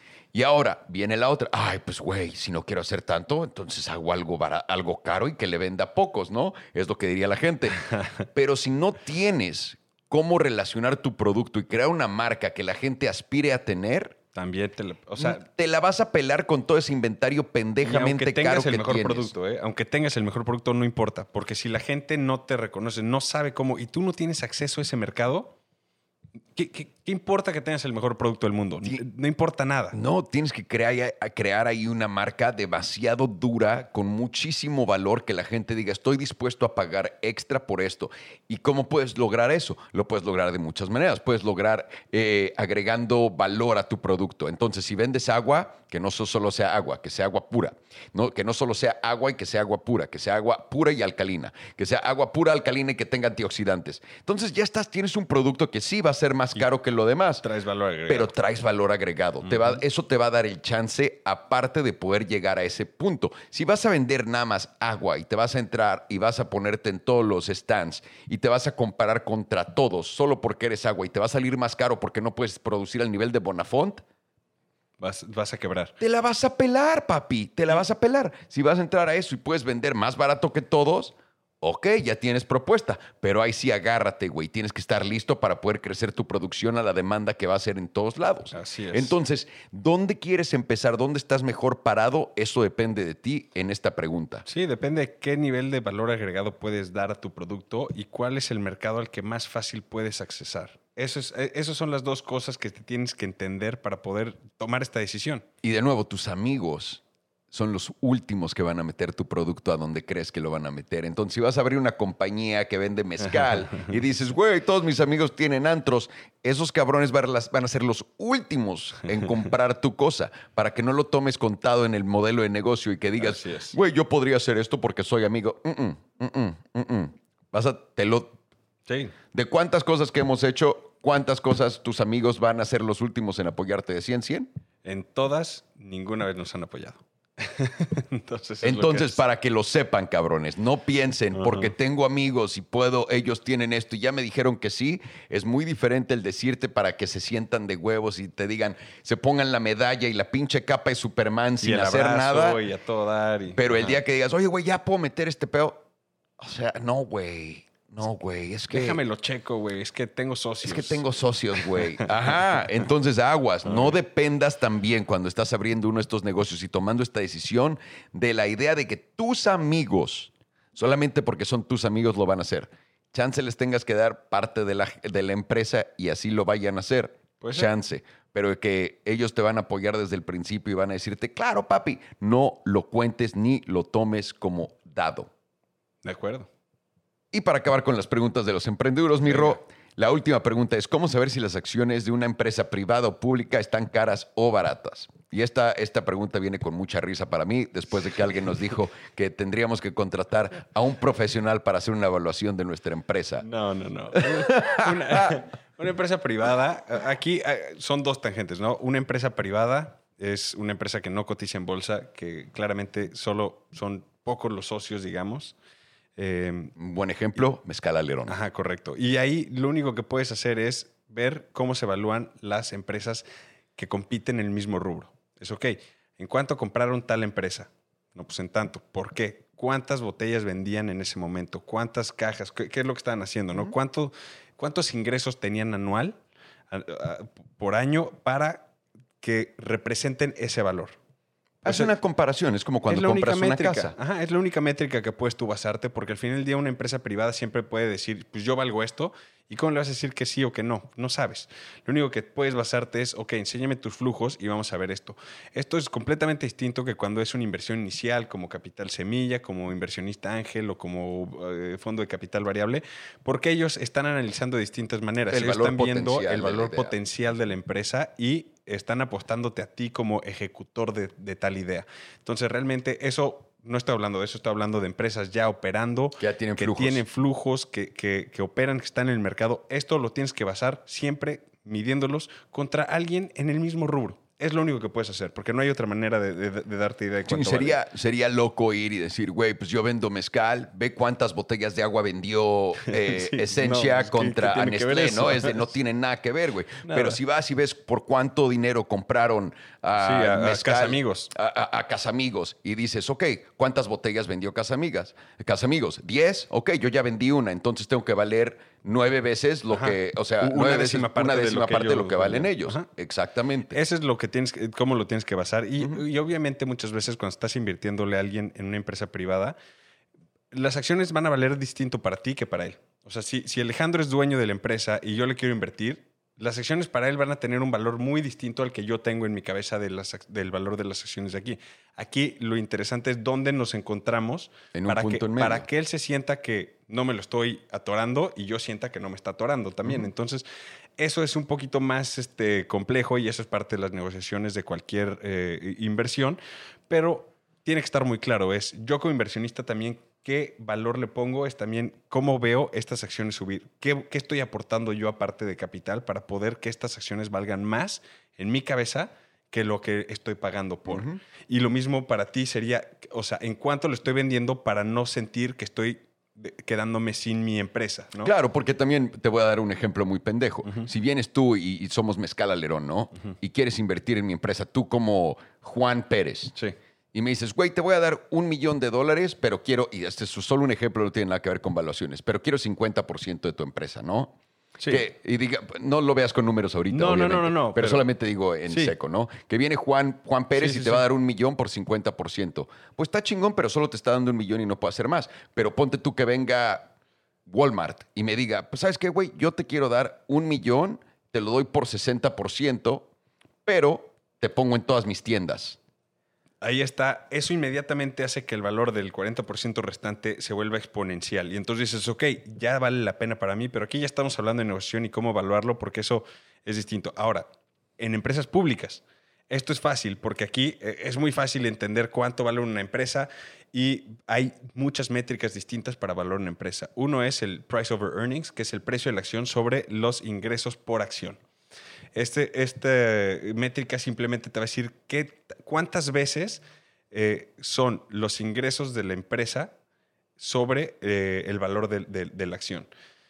Y ahora viene la otra. Ay, pues, güey, si no quiero hacer tanto, entonces hago algo, bar- algo caro y que le venda a pocos, ¿no? Es lo que diría la gente. Pero si no tienes cómo relacionar tu producto y crear una marca que la gente aspire a tener, también te la, o sea, te la vas a pelar con todo ese inventario pendejamente aunque tengas caro el que mejor tienes. producto, ¿eh? Aunque tengas el mejor producto, no importa. Porque si la gente no te reconoce, no sabe cómo, y tú no tienes acceso a ese mercado, ¿qué, qué, ¿Qué importa que tengas el mejor producto del mundo? No importa nada. No, tienes que crear, crear ahí una marca demasiado dura, con muchísimo valor, que la gente diga, estoy dispuesto a pagar extra por esto. ¿Y cómo puedes lograr eso? Lo puedes lograr de muchas maneras. Puedes lograr eh, agregando valor a tu producto. Entonces, si vendes agua, que no solo sea agua, que sea agua pura. No, que no solo sea agua y que sea agua pura, que sea agua pura y alcalina. Que sea agua pura, alcalina y que tenga antioxidantes. Entonces, ya estás, tienes un producto que sí va a ser más caro que lo demás. Traes valor agregado. Pero traes valor agregado. Uh-huh. Te va, eso te va a dar el chance, aparte de poder llegar a ese punto. Si vas a vender nada más agua y te vas a entrar y vas a ponerte en todos los stands y te vas a comparar contra todos solo porque eres agua y te va a salir más caro porque no puedes producir al nivel de Bonafont, Vas, vas a quebrar. Te la vas a pelar, papi. Te la vas a pelar. Si vas a entrar a eso y puedes vender más barato que todos, ok, ya tienes propuesta, pero ahí sí agárrate, güey. Tienes que estar listo para poder crecer tu producción a la demanda que va a ser en todos lados. Así es. Entonces, ¿dónde quieres empezar? ¿Dónde estás mejor parado? Eso depende de ti en esta pregunta. Sí, depende de qué nivel de valor agregado puedes dar a tu producto y cuál es el mercado al que más fácil puedes accesar. Eso es, esas son las dos cosas que te tienes que entender para poder tomar esta decisión. Y de nuevo, tus amigos son los últimos que van a meter tu producto a donde crees que lo van a meter. Entonces, si vas a abrir una compañía que vende mezcal y dices, güey, todos mis amigos tienen antros, esos cabrones van a ser los últimos en comprar tu cosa para que no lo tomes contado en el modelo de negocio y que digas, güey, yo podría hacer esto porque soy amigo. Mm-mm, mm-mm, mm-mm. Vas a, te lo... Sí. De cuántas cosas que hemos hecho, cuántas cosas tus amigos van a ser los últimos en apoyarte de cien, cien. En todas, ninguna vez nos han apoyado. Entonces, Entonces que para que lo sepan, cabrones, no piensen, uh-huh. porque tengo amigos y puedo, ellos tienen esto y ya me dijeron que sí. Es muy diferente el decirte para que se sientan de huevos y te digan, se pongan la medalla y la pinche capa de Superman sin hacer nada. Y a todo dar y... Pero el día que digas, oye, güey, ya puedo meter este pedo. O sea, no, güey. No, güey, es que... Déjame lo checo, güey. Es que tengo socios. Es que tengo socios, güey. Ajá. Entonces, aguas. No dependas también cuando estás abriendo uno de estos negocios y tomando esta decisión de la idea de que tus amigos, solamente porque son tus amigos, lo van a hacer. Chance les tengas que dar parte de la, de la empresa y así lo vayan a hacer. Pues Chance. Sí. Pero que ellos te van a apoyar desde el principio y van a decirte, claro, papi, no lo cuentes ni lo tomes como dado. De acuerdo. Y para acabar con las preguntas de los emprendedores, Mirro, la última pregunta es, ¿cómo saber si las acciones de una empresa privada o pública están caras o baratas? Y esta, esta pregunta viene con mucha risa para mí, después de que alguien nos dijo que tendríamos que contratar a un profesional para hacer una evaluación de nuestra empresa. No, no, no. Una, una empresa privada, aquí son dos tangentes, ¿no? Una empresa privada es una empresa que no cotiza en bolsa, que claramente solo son pocos los socios, digamos. Eh, Buen ejemplo, Mezcal Alerón. Ajá, correcto. Y ahí lo único que puedes hacer es ver cómo se evalúan las empresas que compiten en el mismo rubro. Es ok, ¿en cuánto compraron tal empresa? No, pues en tanto. ¿Por qué? ¿Cuántas botellas vendían en ese momento? ¿Cuántas cajas? ¿Qué, qué es lo que estaban haciendo? ¿No? ¿Cuánto, ¿Cuántos ingresos tenían anual a, a, por año para que representen ese valor? Haz una comparación, es como cuando es compras una métrica. casa. Ajá, es la única métrica que puedes tú basarte, porque al final del día una empresa privada siempre puede decir, pues yo valgo esto, ¿y cómo le vas a decir que sí o que no? No sabes. Lo único que puedes basarte es, ok, enséñame tus flujos y vamos a ver esto. Esto es completamente distinto que cuando es una inversión inicial, como capital semilla, como inversionista ángel o como eh, fondo de capital variable, porque ellos están analizando de distintas maneras. El ellos valor están viendo potencial el valor de la potencial de la empresa y están apostándote a ti como ejecutor de, de tal idea. Entonces, realmente eso, no estoy hablando de eso, estoy hablando de empresas ya operando, que ya tienen que flujos, tienen flujos que, que, que operan, que están en el mercado. Esto lo tienes que basar siempre midiéndolos contra alguien en el mismo rubro. Es lo único que puedes hacer, porque no hay otra manera de, de, de darte idea de cuánto sí, sería, vale. Sería loco ir y decir, güey, pues yo vendo mezcal, ve cuántas botellas de agua vendió eh, sí, Esencia no, pues contra ¿qué, qué Nestlé, ¿no? Es de, no tiene nada que ver, güey. Pero si vas y ves por cuánto dinero compraron a, sí, a, mezcal, a Casamigos. A, a, a Casamigos y dices, ok, ¿cuántas botellas vendió Casamigas? Casamigos, ¿diez? Ok, yo ya vendí una, entonces tengo que valer nueve veces lo Ajá. que, o sea, una nueve décima veces, parte, una décima de lo, que parte de lo que valen valen. ellos. Ajá. Exactamente. Eso es lo que tienes, cómo lo tienes que basar. Y, uh-huh. y obviamente muchas veces cuando estás invirtiéndole a alguien en una empresa privada, las acciones van a valer distinto para ti que para él. O sea, si, si Alejandro es dueño de la empresa y yo le quiero invertir, Las acciones para él van a tener un valor muy distinto al que yo tengo en mi cabeza de las, del valor de las acciones de aquí. Aquí lo interesante es dónde nos encontramos en un para, punto que, en medio. para que él se sienta que no me lo estoy atorando y yo sienta que no me está atorando también. Uh-huh. Entonces, eso es un poquito más este, complejo y eso es parte de las negociaciones de cualquier eh, inversión, pero tiene que estar muy claro. Es yo como inversionista también qué valor le pongo, es también cómo veo estas acciones subir. ¿Qué, qué estoy aportando yo aparte de capital para poder que estas acciones valgan más en mi cabeza que lo que estoy pagando por? Uh-huh. Y lo mismo para ti sería, o sea, en cuánto lo estoy vendiendo para no sentir que estoy quedándome sin mi empresa, ¿no? Claro, porque también te voy a dar un ejemplo muy pendejo. Uh-huh. Si vienes tú y, y somos Mezcal Alerón, ¿no? Uh-huh. Y quieres invertir en mi empresa, tú como Juan Pérez. Sí. Y me dices, güey, te voy a dar un millón de dólares, pero quiero, y este es solo un ejemplo, no tiene nada que ver con valuaciones, pero quiero cincuenta por ciento de tu empresa, ¿no? Sí. Que, y diga, no lo veas con números ahorita, no, obviamente. No, no, no, no. Pero, pero solamente digo en sí. seco, ¿no? Que viene Juan, Juan Pérez sí, sí, y te sí. va a dar un millón por cincuenta por ciento. Pues está chingón, pero solo te está dando un millón y no puede hacer más. Pero ponte tú que venga Walmart y me diga, pues ¿sabes qué, güey? Yo te quiero dar un millón, te lo doy por sesenta por ciento, pero te pongo en todas mis tiendas. Ahí está. Eso inmediatamente hace que el valor del cuarenta por ciento restante se vuelva exponencial. Y entonces dices, ok, ya vale la pena para mí, pero aquí ya estamos hablando de negociación y cómo evaluarlo porque eso es distinto. Ahora, en empresas públicas, esto es fácil porque aquí es muy fácil entender cuánto vale una empresa y hay muchas métricas distintas para valorar una empresa. Uno es el price over earnings, que es el precio de la acción sobre los ingresos por acción. Este, esta métrica simplemente te va a decir qué, cuántas veces eh, son los ingresos de la empresa sobre eh, el valor de, de, de la acción.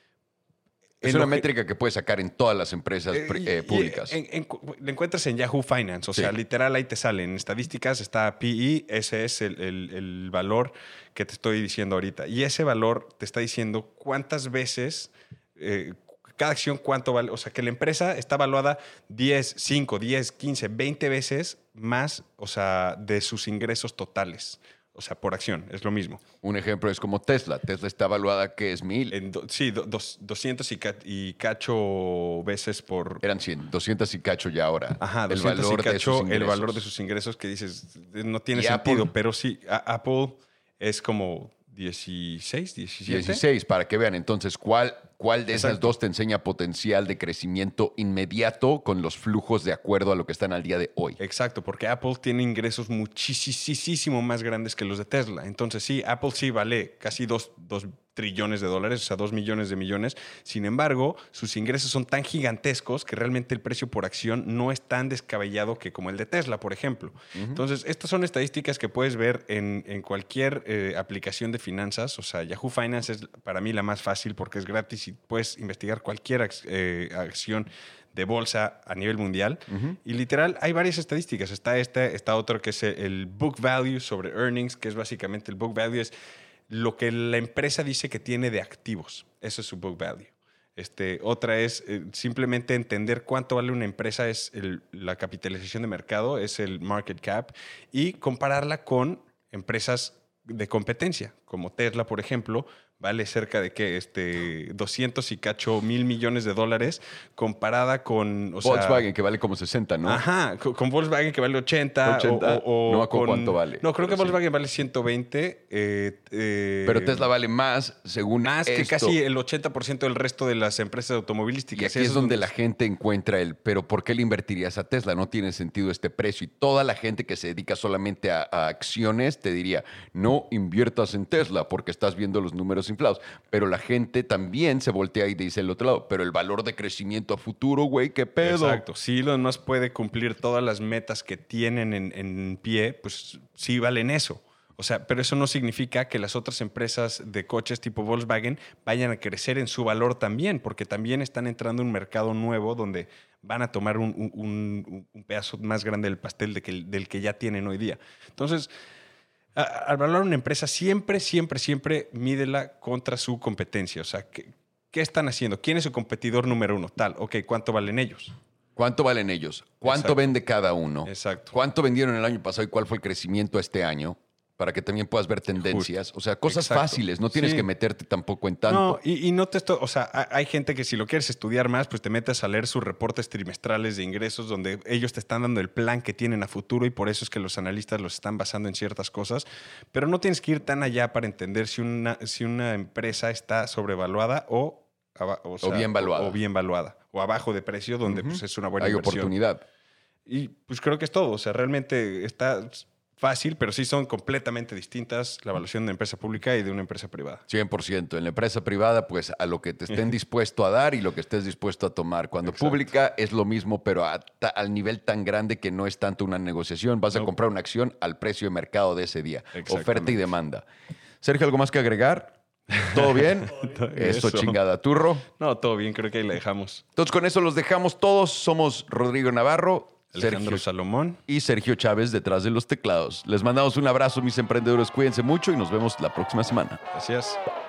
Es en una que, métrica que puedes sacar en todas las empresas eh, eh, públicas. En, en, la encuentras en Yahoo Finance, o sí. sea, literal ahí te sale. En estadísticas está P E, ese es el, el, el valor que te estoy diciendo ahorita. Y ese valor te está diciendo cuántas veces... Eh, cada acción cuánto vale, o sea, que la empresa está valuada diez, cinco, diez, quince, veinte veces más, o sea, de sus ingresos totales. O sea, por acción, es lo mismo. Un ejemplo es como Tesla. Tesla está valuada, ¿qué es? Mil. En do, sí, do, dos, doscientos y, ca, y cacho veces por... Eran cien, doscientos y cacho ya ahora. Ajá, el valor y cacho, de el valor de sus ingresos que dices, no tiene sentido, Apple? Pero sí, a, Apple es como dieciséis, diecisiete. dieciséis, para que vean. Entonces, ¿cuál, cuál de Exacto. esas dos te enseña potencial de crecimiento inmediato con los flujos de acuerdo a lo que están al día de hoy? Exacto, porque Apple tiene ingresos muchísimo más grandes que los de Tesla. Entonces, sí, Apple sí vale casi dos, dos trillones de dólares, o sea, dos millones de millones. Sin embargo, sus ingresos son tan gigantescos que realmente el precio por acción no es tan descabellado que como el de Tesla, por ejemplo. Uh-huh. Entonces, estas son estadísticas que puedes ver en, en cualquier eh, aplicación de finanzas. O sea, Yahoo Finance es para mí la más fácil porque es gratis y puedes investigar cualquier eh, acción de bolsa a nivel mundial. Uh-huh. Y literal, hay varias estadísticas. Está esta, está otro que es el book value sobre earnings, que es básicamente el book value es lo que la empresa dice que tiene de activos. Eso es su book value. Este, otra es eh, simplemente entender cuánto vale una empresa, es el, la capitalización de mercado, es el market cap, y compararla con empresas de competencia, como Tesla, por ejemplo, vale cerca de ¿qué? Este, doscientos y cacho mil millones de dólares comparada con... O Volkswagen, sea, que vale como sesenta, ¿no? Ajá, con, con Volkswagen que vale ochenta. ochenta O, o, no me acuerdo con, cuánto vale. No, creo que Volkswagen sí. vale ciento veinte. Eh, eh, pero Tesla vale más, según Más esto. que casi el ochenta por ciento del resto de las empresas automovilísticas. Y aquí es, es donde, donde la gente encuentra el, pero ¿por qué le invertirías a Tesla? No tiene sentido este precio. Y toda la gente que se dedica solamente a, a acciones te diría, no inviertas en Tesla porque estás viendo los números inflados. Pero la gente también se voltea y dice el otro lado, pero el valor de crecimiento a futuro, güey, ¿qué pedo? Exacto. Si Elon Musk puede cumplir todas las metas que tienen en, en pie, pues sí valen eso. O sea, pero eso no significa que las otras empresas de coches tipo Volkswagen vayan a crecer en su valor también, porque también están entrando en un mercado nuevo donde van a tomar un, un, un pedazo más grande del pastel de que, del que ya tienen hoy día. Entonces, al valorar una empresa, siempre, siempre, siempre mídela contra su competencia. O sea, ¿qué, qué están haciendo? ¿Quién es su competidor número uno? Tal, ok, ¿cuánto valen ellos? ¿Cuánto valen ellos? ¿Cuánto Exacto. vende cada uno? Exacto. ¿Cuánto vendieron el año pasado y cuál fue el crecimiento este año? para que también puedas ver tendencias. Justo. O sea, cosas Exacto. fáciles. No tienes Sí. que meterte tampoco en tanto. No, y, y no te estoy, o sea, hay, hay gente que si lo quieres estudiar más, pues te metes a leer sus reportes trimestrales de ingresos donde ellos te están dando el plan que tienen a futuro y por eso es que los analistas los están basando en ciertas cosas. Pero no tienes que ir tan allá para entender si una, si una empresa está sobrevaluada o, aba- o, sea, bien valuada. O, o bien valuada. O abajo de precio, donde Ujú. pues, es una buena Hay inversión. oportunidad. Y pues creo que es todo. O sea, realmente está fácil, pero sí son completamente distintas la evaluación de una empresa pública y de una empresa privada. cien por ciento. En la empresa privada, pues a lo que te estén dispuesto a dar y lo que estés dispuesto a tomar. Cuando Exacto. pública es lo mismo, pero a ta- al nivel tan grande que no es tanto una negociación. Vas a No. comprar una acción al precio de mercado de ese día. Exactamente. Oferta y demanda. Sergio, ¿algo más que agregar? ¿Todo bien? Eso, Eso. chingada turro. No, todo bien, creo que ahí la dejamos. Entonces, con eso los dejamos todos. Somos Rodrigo Navarro, Alejandro Sergio Salomón. y Sergio Chávez detrás de los teclados. Les mandamos un abrazo, mis emprendedores. Cuídense mucho y nos vemos la próxima semana. Gracias.